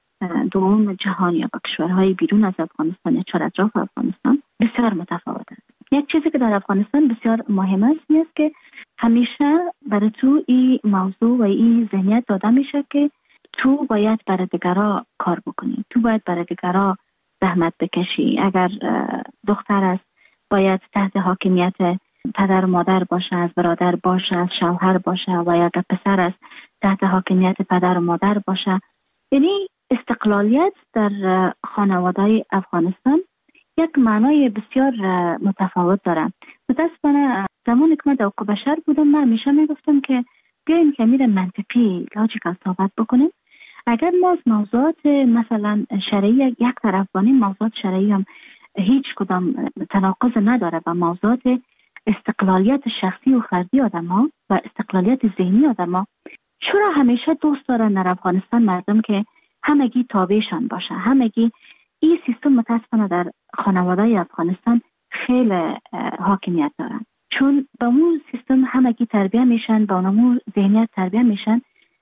دوم جهان یا با کشورهای بیرون از افغانستان یا چهار اطراف افغانستان بسیار متفاوت است. یک چیزی که در افغانستان بسیار مهم است این است که همیشه برای تو این موضوع و این ذهنیت داده میشه که تو باید برای دیگران کار بکنی، تو باید برای دیگران زحمت بکشی. اگر دختر است باید تحت حاکمیت پدر و مادر باشه، از برادر باشه، از شوهر باشه، و اگر پسر است تحت حاکمیت پدر و مادر باشه. یعنی استقلالیت در خانواده افغانستان یک معنای بسیار متفاوت داره. متاسفانه زمانی که من در حقوق بشر بودم من همیشه میگفتم که بیاییم که امیر منطقی لاجیکال صحبت بکنیم. اگر ما از موضوعات مثلا شرعی یک طرف بانیم، موضوعات شرعی هم هیچ کدام تناقض نداره و موضوعات استقلالیت شخصی و فردی آدم ها و استقلالیت ذهنی آدم ها چرا همیشه دوست دارن در افغانستان مردم که همگی تابعشان باشه، همگی این سیستم متاسفانه در خانواده افغانستان خیلی حاکمیت دارن، چون با اون سیستم همگی تربیت میشن، با اون ذهنیت تربیت میشن.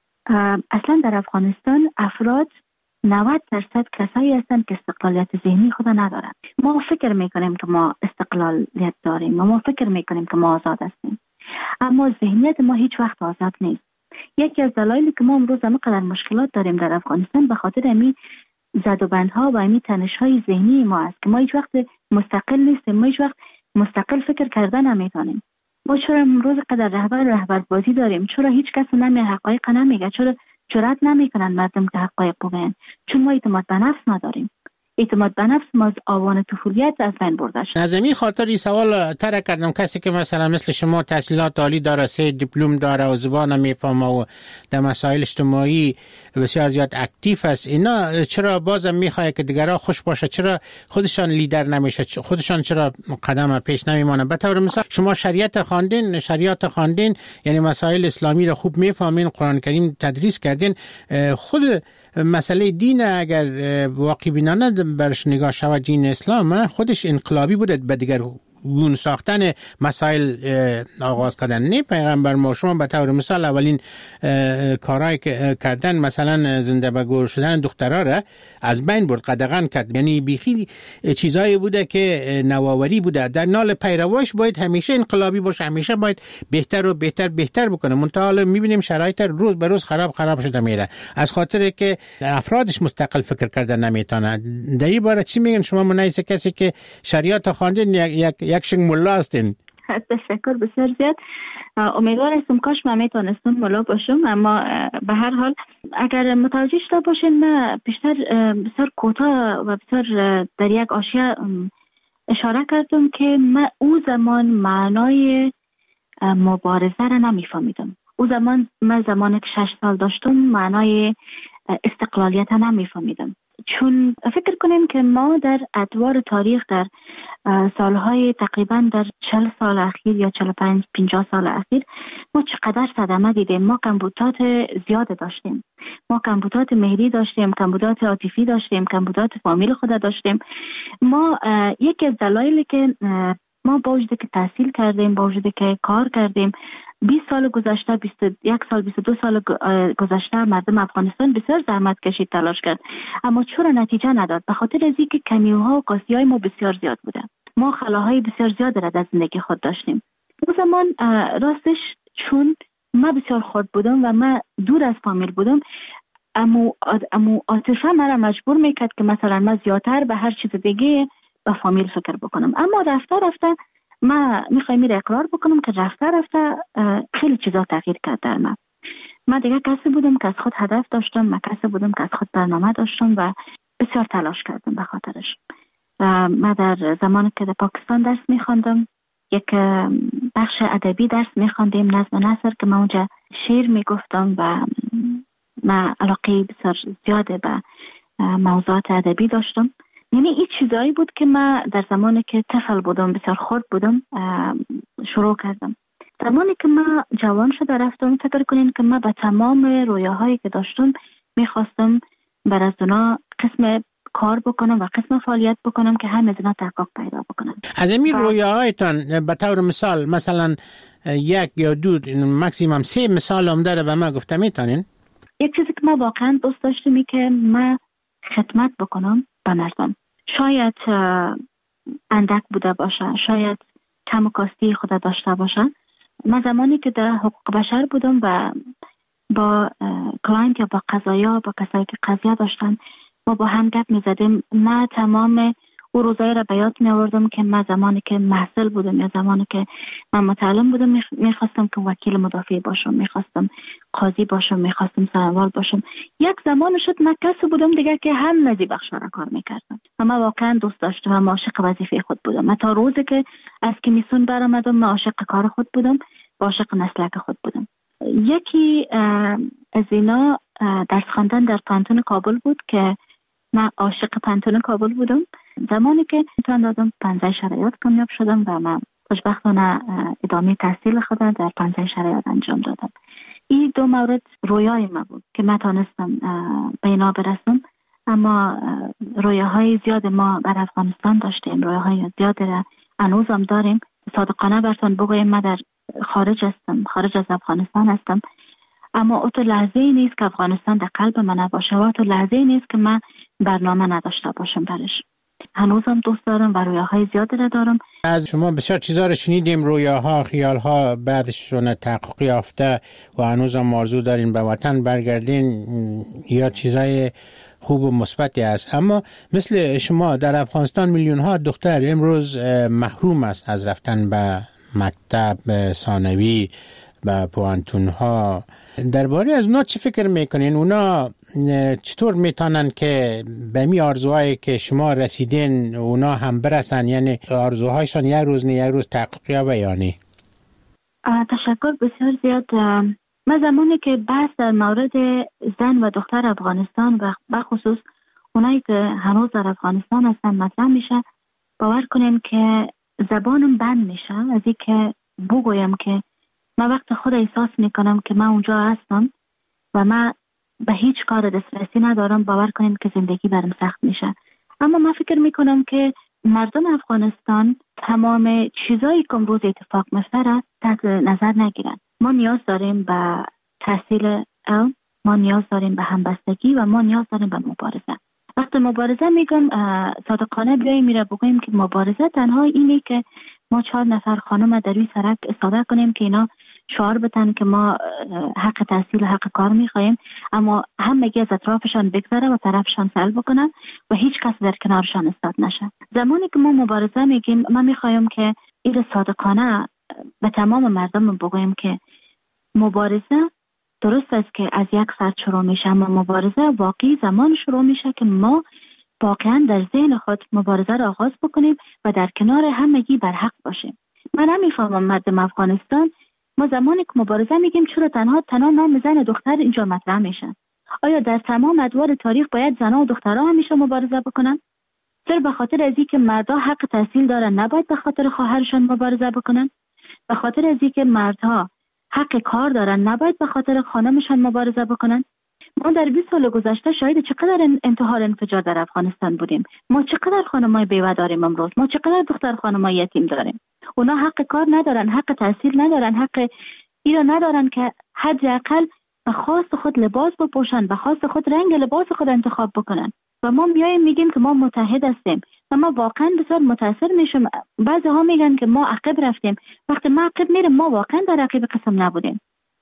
اصلا در افغانستان افراد نود درصد کسایی هستند که استقلالیت ذهنی خود ندارن. ما فکر میکنیم که ما استقلالیت داریم و ما فکر میکنیم که ما آزاد هستیم، اما ذهنیت ما هیچ وقت آزاد نیست. یکی از دلایلی که ما امروز همینقدر مشکلات داریم در افغانستان به خاطر امی زد و بندها و امی تنش‌های ذهنی ما است که ما هیچ وقت مستقل نیستیم، ما هیچ وقت مستقل فکر کردن نمیتونیم. ما چرا امروز قدر رهبر رهبر بازی داریم؟ چرا هیچ کس نمی حقایق نمیگه؟ چرا جرأت نمیکنن مردم که حقایق بگن؟ چون ما اعتماد به نفس نداریم. اعتماد به نفس ما از آوان طفولیت از بین برده شد. از این خاطر این سوال طرح کردم کسی که مثلا مثل شما تحصیلات عالی داره، سه دیپلم داره و زبان میفهمه و در مسائل اجتماعی بسیار زیاد اکتیو است، اینا چرا بازم میخواد که دیگران خوش باشه؟ چرا خودشان لیدر نمیشه؟ خودشان چرا قدم پیش نمیمونه؟ به طور مثال شما شریعت خواندین، شریعت خواندین، یعنی مسائل اسلامی رو خوب میفهمین، قرآن کریم تدریس کردین، خود مسئله دین اگر واقع بینانه برش نگاه شود دین اسلام خودش انقلابی بوده به دیگر گون ساختن مسائل آغاز کردن. نه پیغمبر ما شما به طور مثال اولین کارهایی که کردن مثلا زنده به گور شدن دخترها را از بین برد، قدغن کرد. یعنی بیخی چیزایی بوده که نوآوری بوده. در نال پیرواش باید همیشه انقلابی باشه، همیشه باید بهتر و بهتر بهتر بکنه. منتها حالا میبینیم شرایط روز به روز خراب خراب شده میره، از خاطر که افرادش مستقل فکر کردن نمیتونه. در این باره چی میگن شما منایسه کسی که شریعت خواندین یک یک شنگ ملا هستین؟ تشکر بسیار زیاد. امیدوار هستم کاش من میتونستم ملا باشم، اما به هر حال اگر متوجه شده باشین من بیشتر بسیار کوتاه و بسیار در یک آشیه اشاره کردم که من او زمان معنای مبارزه را نمیفهمیدم. او زمان من زمانی که شش سال داشتم معنای استقلالیت را نمیفهمیدم. چون فکر کنیم که ما در ادوار تاریخ در سالهای تقریبا در چهل سال اخیر یا چهل و پنج پنجاه سال اخیر ما چقدر صدمه دیدیم. ما کمبودات زیاد داشتیم، ما کمبودات مهری داشتیم، کمبودات عاطفی داشتیم، کمبودات فامیل خود داشتیم. ما یکی از دلایلی که ما با وجودی که تحصیل کردیم، با وجودی که کار کردیم، بیست سال گذشته، بیست و یک سال، بیست و دو سال گذشته مردم افغانستان بسیار زحمت کشید، تلاش کرد، اما چرا نتیجه نداد؟ به خاطر از اینکه کمیوها و کاسی‌های ما بسیار زیاد بوده. ما خلاهای بسیار زیاد را در زندگی خود داشتیم. اون زمان راستش چون ما بسیار خرد بودم و ما دور از فامیل بودم، اما اما عاطفه مرا مجبور میکرد که مثلا ما زیادتر به هر چیز دیگه به فامیل فکر بکنم. اما رفته رفته ما میخوایم میره اقرار بکنم که رفته رفته خیلی چیزا تغییر کرد در من. من دیگه کسی بودم که از خود هدف داشتم، من کسی بودم که از خود برنامه داشتم و بسیار تلاش کردم به خاطرش. و من در زمانی که در پاکستان درس میخواندم، یک بخش ادبی درس میخواندیم، نظم نثر، که من اونجا شعر میگفتم و من علاقه بسیار زیاده به موضوعات ادبی داشتم. یعنی این چیزایی بود که من در زمانی که طفل بودم، بسیار خرد بودم، شروع کردم. زمانی که من جوان شده رفتم، فکر کنین که من به تمام رویاهایی که داشتم میخواستم بر از اونا قسم کار بکنم و قسم فعالیت بکنم که همه از اونا تحقق پیدا بکنم. از این رویاهایتان به طور مثال مثلا یک یا دو مکسیمم سه مثال هم داره به من گفته میتونین؟ یک چیزی که من واقعا دوست داشتم اینه که من خدمت بکنم به مردم. شاید اندک بوده باشه، شاید کم و کاستی خود داشته باشه. من زمانی که در حقوق بشر بودم و با کلاینت یا با قضایا، با کسایی که قضیه داشتن، ما با هم گپ می زدیم. من تمام او روزایی را به یاد می آوردم که من زمانی که محصل بودم یا زمانی که من متعلم بودم میخواستم که وکیل مدافع باشم، میخواستم قاضی باشم، میخواستم سروال باشم. یک زمان شد من کسی بودم دیگه که هم نزی بخشا را کار میکردم و من واقعا دوست داشتم و عاشق وظیفه خود بودم. من تا روزی که از کمیسیون برآمدم من عاشق کار خود بودم و عاشق مسلک خود بودم. یکی از اینا درس خواندن در پانتون کابل بود که من عاشق پانتون کابل بودم. زمانی که امتحان دادم پنجه شرایط کامیاب شدم و من خوشبختانه ادامه تحصیل خودم در پنجه شرایط انجام دادم. این دو مورد رویای من بود که من تانستم به اینا برسم، اما رویاهای زیاد ما بر افغانستان داشتیم، رویاهای زیاد را هنوزم داریم. صادقانه براتون بگویم من در خارج هستم، خارج از افغانستان هستم، اما او تو لحظه ای نیست که افغانستان در قلب من نباشه و او تو لحظه ای نیست که من برنامه نداشته باشم برش. هنوزم دوست دارم و رویاهای زیاد را دارم. از شما بسیار چیزا رو شنیدیم، رویاها، خیالها بعدشون تحقق یافته و هنوزم آرزو دارین به وطن برگردین یا چیزای خوب و مثبتی است. اما مثل شما در افغانستان میلیون ها دختر امروز محروم است از رفتن به مکتب، به ثانوی، به پوانتون ها. درباره از اونا چی فکر میکنین؟ اونا چطور میتونن که به می آرزوهایی که شما رسیدین اونا هم برسن؟ یعنی آرزوهایشان یک روز نه یک روز تحقق یابه یا نه؟ تشکر بسیار زیاد. من زمانی که بحث در مورد زن و دختر افغانستان و بخصوص اونایی که هنوز در افغانستان هستن مطرح میشه، باور کنین که زبانم بند میشه از این که بگویم که من وقت خود احساس میکنم که من اونجا هستم و من به هیچ کار دسترسی ندارم. باور کنین که زندگی برام سخت میشه. اما من فکر میکنم که مردم افغانستان تمام چیزایی که امروز اتفاق میفته تحت نظر نگیرن. ما نیاز داریم به تحصیل علم، ما نیاز داریم به همبستگی و ما نیاز داریم به مبارزه. وقتی مبارزه میگم صادقانه بیاییم میره بگوییم که مبارزه تنها اینه که ما چهار نفر خانم در روی سرک استفاده کنیم که اینا شعار بتن که ما حق تحصیل و حق کار میخوایم، اما همگی از اطرافشان بگذره و طرفشان سلب بکنن و هیچ کس در کنارشان استاد نشه. زمانی که ما مبارزه میگیم، ما میخوایم که این صادقانه به تمام مردم بگوییم که مبارزه درست است که از یک فرد شروع میشه، اما مبارزه واقعی زمان شروع میشه که ما واقعا در ذهن خود مبارزه را آغاز بکنیم و در کنار همگی بر حق باشیم. من نمیفهمم مردم افغانستان، ما زمانی که مبارزه میگیم چرا تنها تنها نام زن و دختر اینجا مطرح میشن؟ آیا در تمام ادوار تاریخ باید زنها و دخترها همیشه مبارزه بکنن؟ صرف به خاطر از اینکه مردها حق تحصیل دارن نباید به خاطر خواهرشان مبارزه بکنن؟ به خاطر از اینکه مردها حق کار دارن نباید به خاطر خانمشان مبارزه بکنن؟ ما در بیست سال گذشته شاهد چقدر انتحار انفجار در افغانستان بودیم. ما چقدر خانمای بیوه داریم امروز، ما چقدر دختر خانمای یتیم داریم. اونا حق کار ندارن، حق تحصیل ندارن، حق ایرا ندارن که حداقل به خواست خود لباس بپوشن، به خواست خود رنگ لباس خود انتخاب بکنن. و ما بیایم میگیم که ما متحد هستیم و ما واقعا بسیار متاثر میشم. بعضی ها میگن که ما عقب رفتیم. وقتی ما عقب میریم، ما واقعا در عقب قسم نبودیم.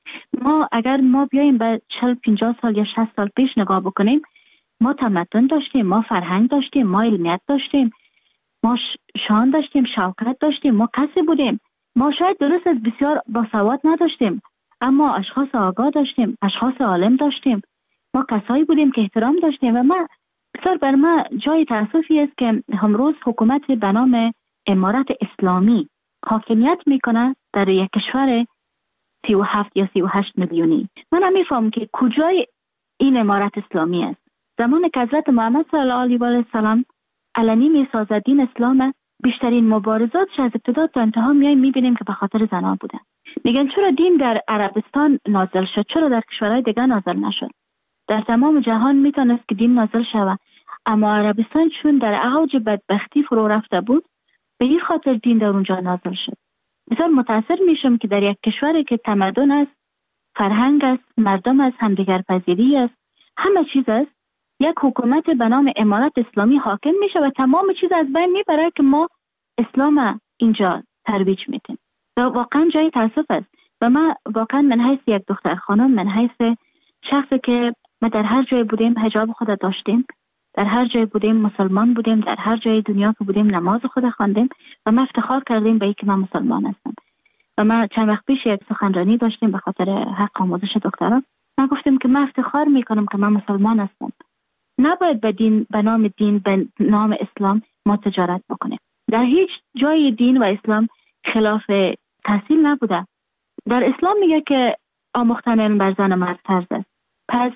ما اگر ما بیایم به چهل پنجاه سال یا شصت سال پیش نگاه بکنیم، ما تمدن داشتیم، ما فرهنگ داشتیم، ما علمیت داشتیم، ما شان داشتیم، شوکت داشتیم، ما کسی بودیم. ما شاید درست از بسیار باسواد نداشتیم، اما اشخاص آگاه داشتیم، اشخاص عالم داشتیم. ما کسایی بودیم که احترام داشتیم. و ما بسیار بر ما جای تأسفی است که امروز حکومت به نام امارت اسلامی حاکمیت میکنه در یک کشور سی و هفت یا سی و هشت میلیونی. من نمیفهم که کجای این امارت اسلامی است. زمان که حضرت محمد صلی الله علیه و السلام علنی میسازد دین اسلام، بیشترین مبارزاتش از ابتدا تا انتها میایم میبینیم که به خاطر زنان بودن. میگن چرا دین در عربستان نازل شد، چرا در کشورهای دیگه نازل نشد؟ در تمام جهان میتونست که دین نازل شود، اما عربستان چون در اوج بدبختی فرو رفته بود، به این خاطر دین در اونجا نازل شد. بسیار متاثر میشم که در یک کشوری که تمدن است، فرهنگ است، مردم است، همدیگر پذیری است، همه چیز است، یک حکومت به نام امارت اسلامی حاکم میشه و تمام چیز از بین میبره که ما اسلام اینجا ترویج میدیم. و واقعا جای تاسف است. و من واقعا من حیث یک دختر خانم، من حیث شخصی که ما در هر جای بودیم حجاب خود داشتیم، در هر جای بودیم مسلمان بودیم، در هر جای دنیا که بودیم نماز خود خواندیم و ما افتخار کردیم به اینکه من مسلمان هستم. و ما چند وقت پیش یک سخنرانی داشتیم به خاطر حق آموزش دکتران. ما گفتیم که من افتخار میکنم که من مسلمان هستم. نباید به دین، به نام دین، به نام اسلام ما تجارت بکنیم. در هیچ جای دین و اسلام خلاف تحصیل نبوده. در اسلام میگه که آموختن علم بر زن و مرد فرض است. پس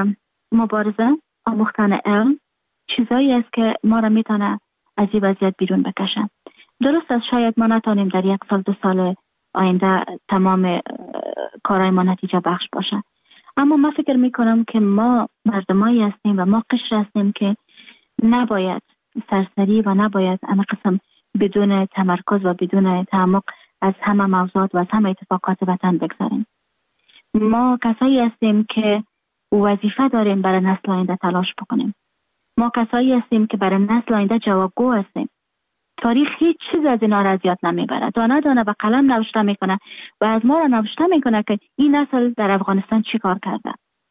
مبارزه، آموختن علم چیزایی است که ما را میتونه از این وضعیت بیرون بکشن. درست است شاید ما نتونیم در یک سال دو سال آینده تمام کارهای ما نتیجه بخش باشه، اما من فکر میکنم که ما مردمایی هستیم و ما قشر هستیم که نباید سرسری و نباید همه قسم بدون تمرکز و بدون تعمق از همه موضوعات و از همه اتفاقات وطن بگذاریم. ما کسایی هستیم که وظیفه داریم برای نسل آینده تلاش بکنیم. ما کسایی هستیم که برای نسل آینده جوابگو هستیم. تاریخ هیچ چیز از اینا را از یاد نمیبره. دانه دانه به قلم نوشته میکنه و از ما را نوشته میکنه که این نسل در افغانستان چی کار کرده.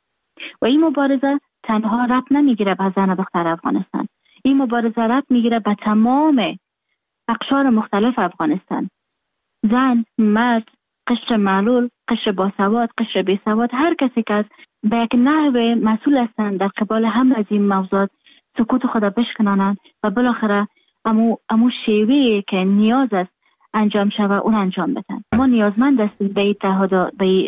و این مبارزه تنها ربط نمیگیره به زن و دختر افغانستان. این مبارزه ربط میگیره به تمام اقشار مختلف افغانستان. زن، مرد، قشر معلول، قشر باسواد، قشر بیسواد، هر کسی که از به یک نحو مسئول هستند در قبال هم از این موضوعات سکوت خود بشکنانند و بالاخره امو, امو شیوهی که نیاز است انجام شود اون انجام بدن. ما نیازمند هستیم به اتحاد، به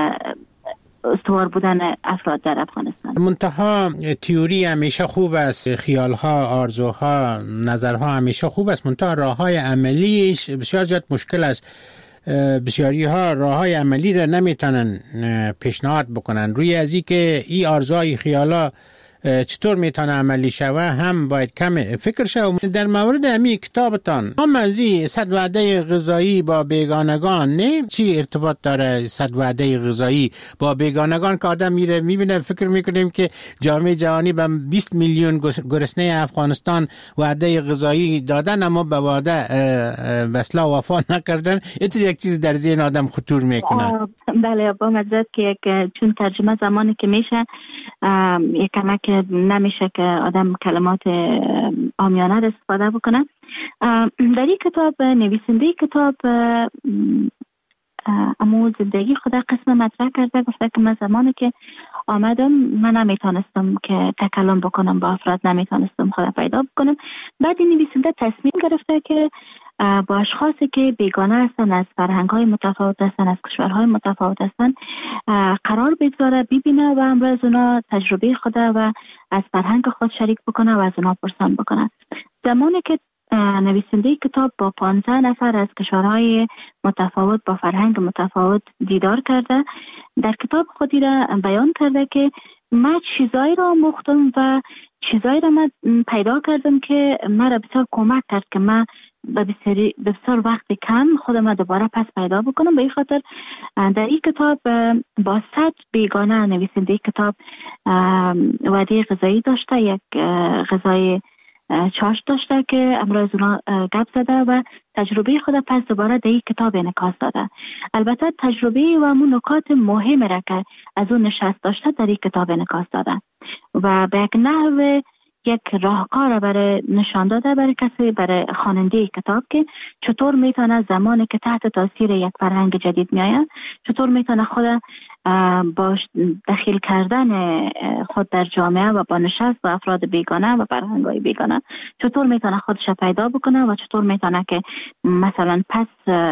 استوار بودن افراد در افغانستان. منتها تئوری همیشه خوب است، خیالها، آرزوها، نظرها همیشه خوب است، منتها راههای عملیش بسیار زیاد مشکل است. بسیاری ها راه های عملی را نمیتونن پیشنهاد بکنن روی ازی که این آرزوهای خیالا چطور میتونه عملی شوه هم باید کم فکر شوه. در مورد امی کتابتان هم ازی صد وعده غذایی با بیگانگان نه چی ارتباط داره؟ صد وعده غذایی با بیگانگان که آدم میره میبینه فکر میکنیم که جامعه جهانی به بیست میلیون گرسنه افغانستان وعده غذایی دادن اما به وعده بسلا وفا نکردن. اینطور یک چیز در ذهن آدم خطور میکنه. بله با مزد که یک چون ترجمه زمانی که میشه یک کمک نمیشه که آدم کلمات عامیانه را استفاده بکنه. در این کتاب نویسنده کتاب امو زندگی خدا قسم مطرح کرده، گفته که من زمانی که آمدم من نمیتونستم که تکلم بکنم با افراد، نمیتونستم خدا پیدا بکنم. بعد این نویسنده تصمیم گرفته که با اشخاصی که بیگانه هستن، از فرهنگ‌های متفاوت هستن، از کشورهای متفاوت هستن قرار بگذاره، ببینه و امروز اونا تجربه خود و از فرهنگ خود شریک بکنه و از اونا پرسان بکنه. زمانی که نویسنده کتاب با پانزده نفر از کشورهای متفاوت با فرهنگ متفاوت دیدار کرده، در کتاب خودی را بیان کرده که من چیزایی را آموختم و چیزایی را من پیدا کردم که مرا بسیار کمک کرد که من به بسیار وقت کم خودم دوباره پس پیدا بکنم. به این خاطر در این کتاب با صد بیگانه نویسنده کتاب وعده غذایی داشته، یک غذای چاش داشته که امروز اونا گپ زده و تجربه خود پس دوباره در این کتاب انعکاس داده. البته تجربه و همون نکات مهم را که از اون نشست داشته در این کتاب انعکاس داده و به یک نحو یک راهکار برای نشان داده برای کسی، برای خواننده کتاب که چطور میتونه زمانی که تحت تاثیر یک فرهنگ جدید میآید چطور میتونه خود با دخیل کردن خود در جامعه و با نشست با افراد بیگانه و فرهنگ‌های بیگانه چطور میتونه خودش پیدا بکنه و چطور میتونه که مثلا پس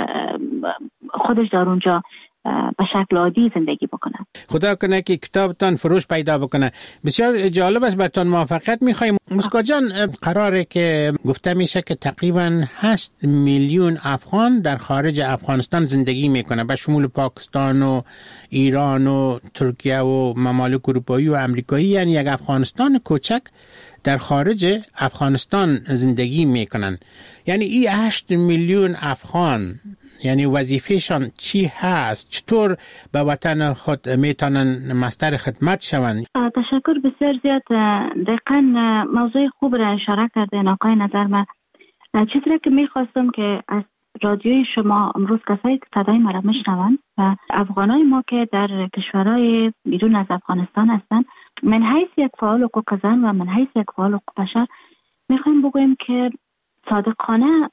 خودش در اونجا به شکل عادی زندگی بکنه. خدا کنه که کتابتان فروش پیدا بکنه. بسیار جالب است، براتون موفقیت میخوایم. مسکا جان، قراره که گفته میشه که تقریبا هشت میلیون افغان در خارج افغانستان زندگی میکنه، به شمول پاکستان و ایران و ترکیه و ممالک اروپایی و امریکایی، یعنی یک افغانستان کوچک در خارج افغانستان زندگی میکنن. یعنی این هشت میلیون افغان یعنی وظیفهشان چی هست؟ چطور به وطن خود میتونن مستر خدمت شوند؟ تشکر بسیار زیاد. دقیقاً موضوع خوب را اشاره کرده ناقای نظر. من چیزی را که میخواستم که از رادیوی شما امروز کسایی که صدای ما را میشنوند و افغانای ما که در کشورهای بیرون از افغانستان هستند، من حیث یک فعال حقوق زن و من حیث یک فعال حقوق بشر میخوایم بگویم که صادقانه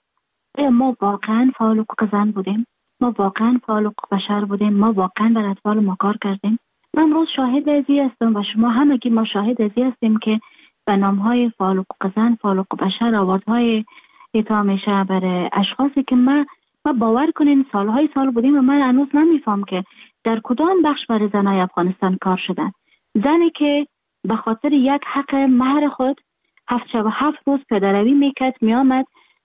ما واقعا فعال حقوق زن بودیم، ما واقعا فعال حقوق بشر بودیم، ما واقعا بر اطفال ما کار کردیم. من امروز شاهد ازی هستم و شما همگی ما شاهد ازی هستیم که به نامهای فعال حقوق زن، فعال حقوق بشر آوازهای اعطا میشه برای اشخاصی که ما ما باور کنین سالهای سال بودیم و من هنوز نمیفهم که در کدام بخش برای زنای افغانستان کار شدن. زنی که به خاطر یک حق مهر خود هفت شب و هفت روز پدروی میکرد، میامد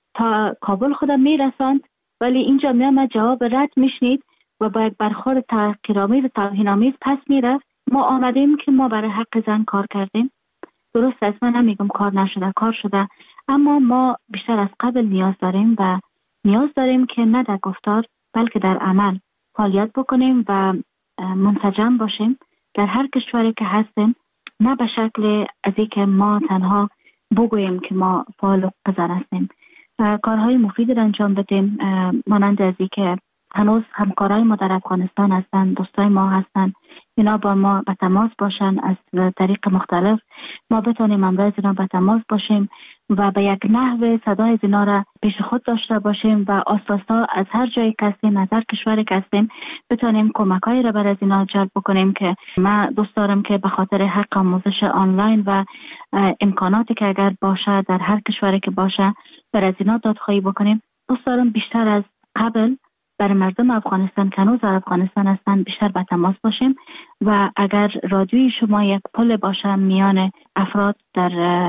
تا کابل خودم میرساند، ولی اینجا میامد جواب رد میشنید و با یک برخورد تحقیرآمیز و توهین‌آمیز پس میرفت. ما آمدیم که ما برای حق زن کار کردیم. درست است، من نمیگم کار نشده، کار شده، اما ما بیشتر از قبل نیاز داریم و نیاز داریم که نه در گفتار بلکه در عمل فعالیت بکنیم و منسجم باشیم در هر کشوری که هستیم، نه به شکل از اینکه ما تنها بگوییم که ما فعال زن هستیم. کارهای مفید را انجام بدیم، مانند از اینکه هنوز همکارای ما در افغانستان هستن، دوستای ما هستن، اینا با ما به تماس باشن، از طریق مختلف ما بتونیم امروز اینا به تماس باشیم و به یک نحو صدای اینا را پیش خود داشته باشیم و آساسا از هر جایی که هستیم، از هر کشوری که هستیم بتونیم کمکایی را بر از اینا جلب بکنیم. که من دوست دارم که به خاطر حق آموزش آنلاین و امکاناتی که اگر باشه در هر کشوری که باشه بر از اینا دادخواهی بکنیم. دوست دارم بیشتر از قبل برای مردم افغانستان که هنوز در افغانستان هستن بیشتر به تماس باشیم و اگر رادیوی شما یک پل باشه میان افراد در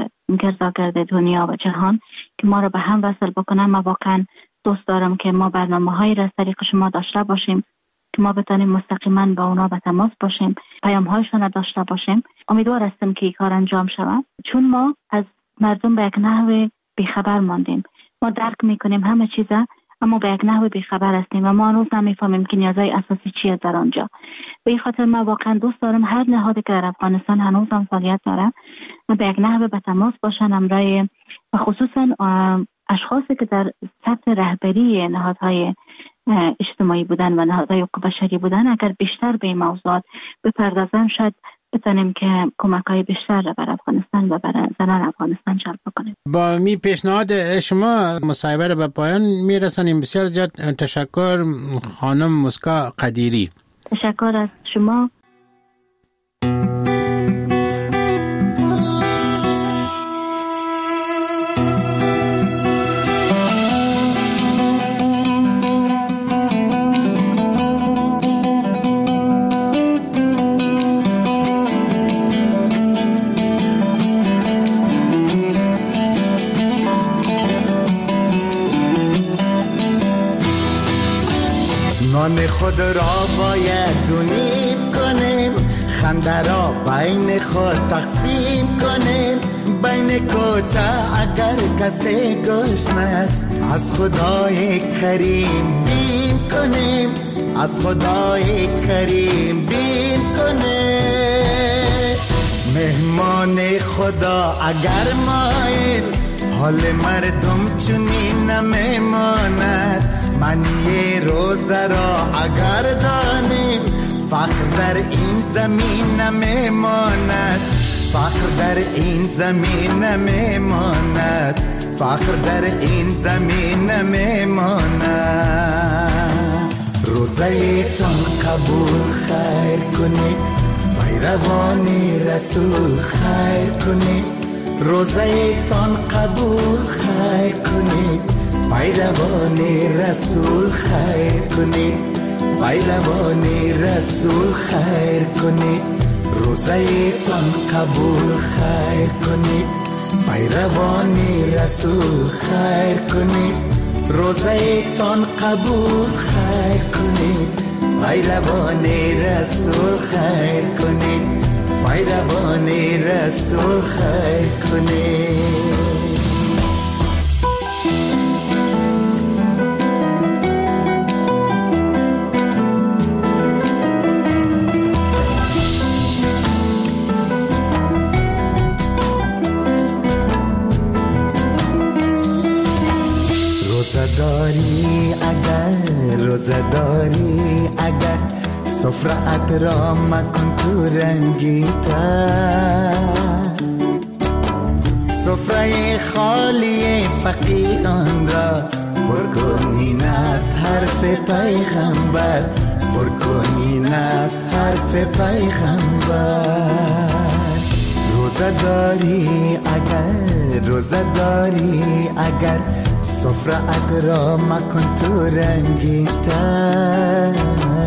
گرداگرد دنیا و جهان که ما را به هم وصل بکنم، من واقعا دوست دارم که ما برنامه هایی را از طریق شما داشته باشیم که ما بتانیم مستقیما با اونا به تماس باشیم، پیام هایشان را داشته باشیم. امیدوار هستم که این کار انجام شود، چون ما از مردم به یک نحو بیخبر ماندیم. ما درک میکنیم همه چیزا، اما به یک نحو بیخبر هستیم و ما هنوز نمیفهمیم که نیازهای اساسی چیه در آنجا. به این خاطر ما واقعا دوست دارم هر نهادی که در افغانستان هنوز هم فعالیت داره به یک نحو به تماس باشن همراه، و خصوصا اشخاصی که در سطح رهبری نهادهای اجتماعی بودن و نهادهای حقوق بشری بودن اگر بیشتر به این موضوعات بپردازن، شاید بتانیم که کمک‌های بیشتر را بر افغانستان و بر زنان افغانستان جلب کنیم. با می پیشنهاد شما مصاحبه را به پایان میرسانیم. بسیار زیاد تشکر خانم مسکا قدیری. تشکر از شما. نان خود را باید دونیم کنیم، خنده را بین خود تقسیم کنیم. بین کوچه اگر کسی گشنه است، از خدای کریم بیم کنیم، از خدای کریم بیم کنیم. مهمان خدا اگر ماییم، حال مردم چونین نمیماند. معنی روزه را اگر دانیم، فقر در این زمین نمیماند، فقر در این زمین نمیماند، فقر در این زمین نمیماند. روزه تان قبول خیر کنید، پیروان رسول خیر کنید. روزه تان قبول خیر کنید، پیروان رسول خیر کنید، پیروان رسول خیر کنید. روزه تان قبول خیر کنید، پیروان رسول خیر کنید. روزه تان قبول خیر کنید، پیروان رسول خیر کنید، پیروان رسول خیر کنید. روزداری اگر روزداری اگر سفرت را مکن تو رنگین تر، سفره خالی فقیران را پرکنین است حرف پیغمبر، پرکنین است حرف پیغمبر. روزداری اگر روزداری اگر سفرت را مکن تو رنگین تر،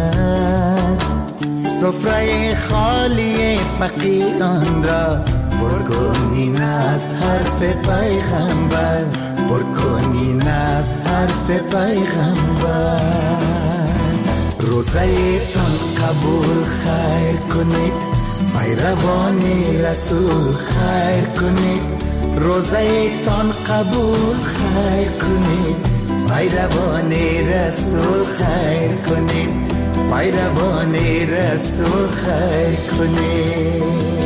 سفره خالی فقیران را پرکنین است حرف پیغمبر، پرکنین است حرف پیغمبر. روزه تان قبول خیر کنید، پیروان رسول خیر کنید. روزه تان قبول خیر کنید، پیروان رسول خیر کنید، پیروان رسول خیر کنید.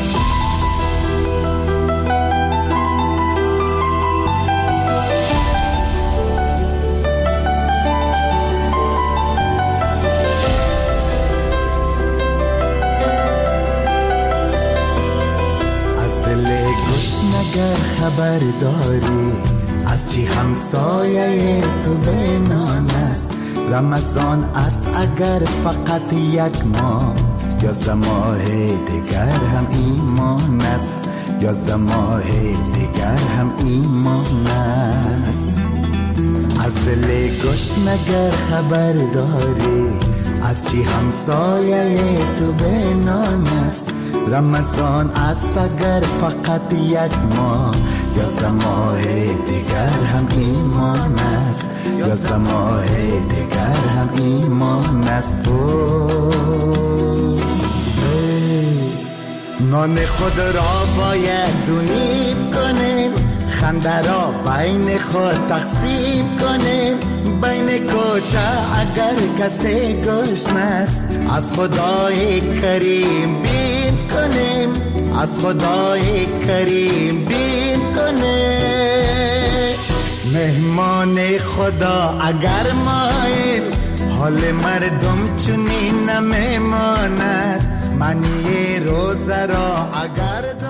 اگر خبر داری از چی همسایه تو بینان است، رمضان است اگر فقط یک ماه، یازده ماه دیگر هم ایمان است، یازده ماه دیگر هم ایمان است. از دل گشنگر خبر داری از چی همسایه تو بینان است، رمضان است اگر فقط یک ماه، یازده ماه دیگر هم ایمان است، یازده ماه دیگر هم ایمان است. نان خود را باید دونیم کنیم، خنده را بین خود تقسیم کنیم. بین کوچه اگر کسی گشنه است، از خدای کریم بیم کنیم، از خدای کریم بیم کنیم. مهمان خدا اگر ماییم، حال مردم چنین نمیماند. معنی روزه را اگر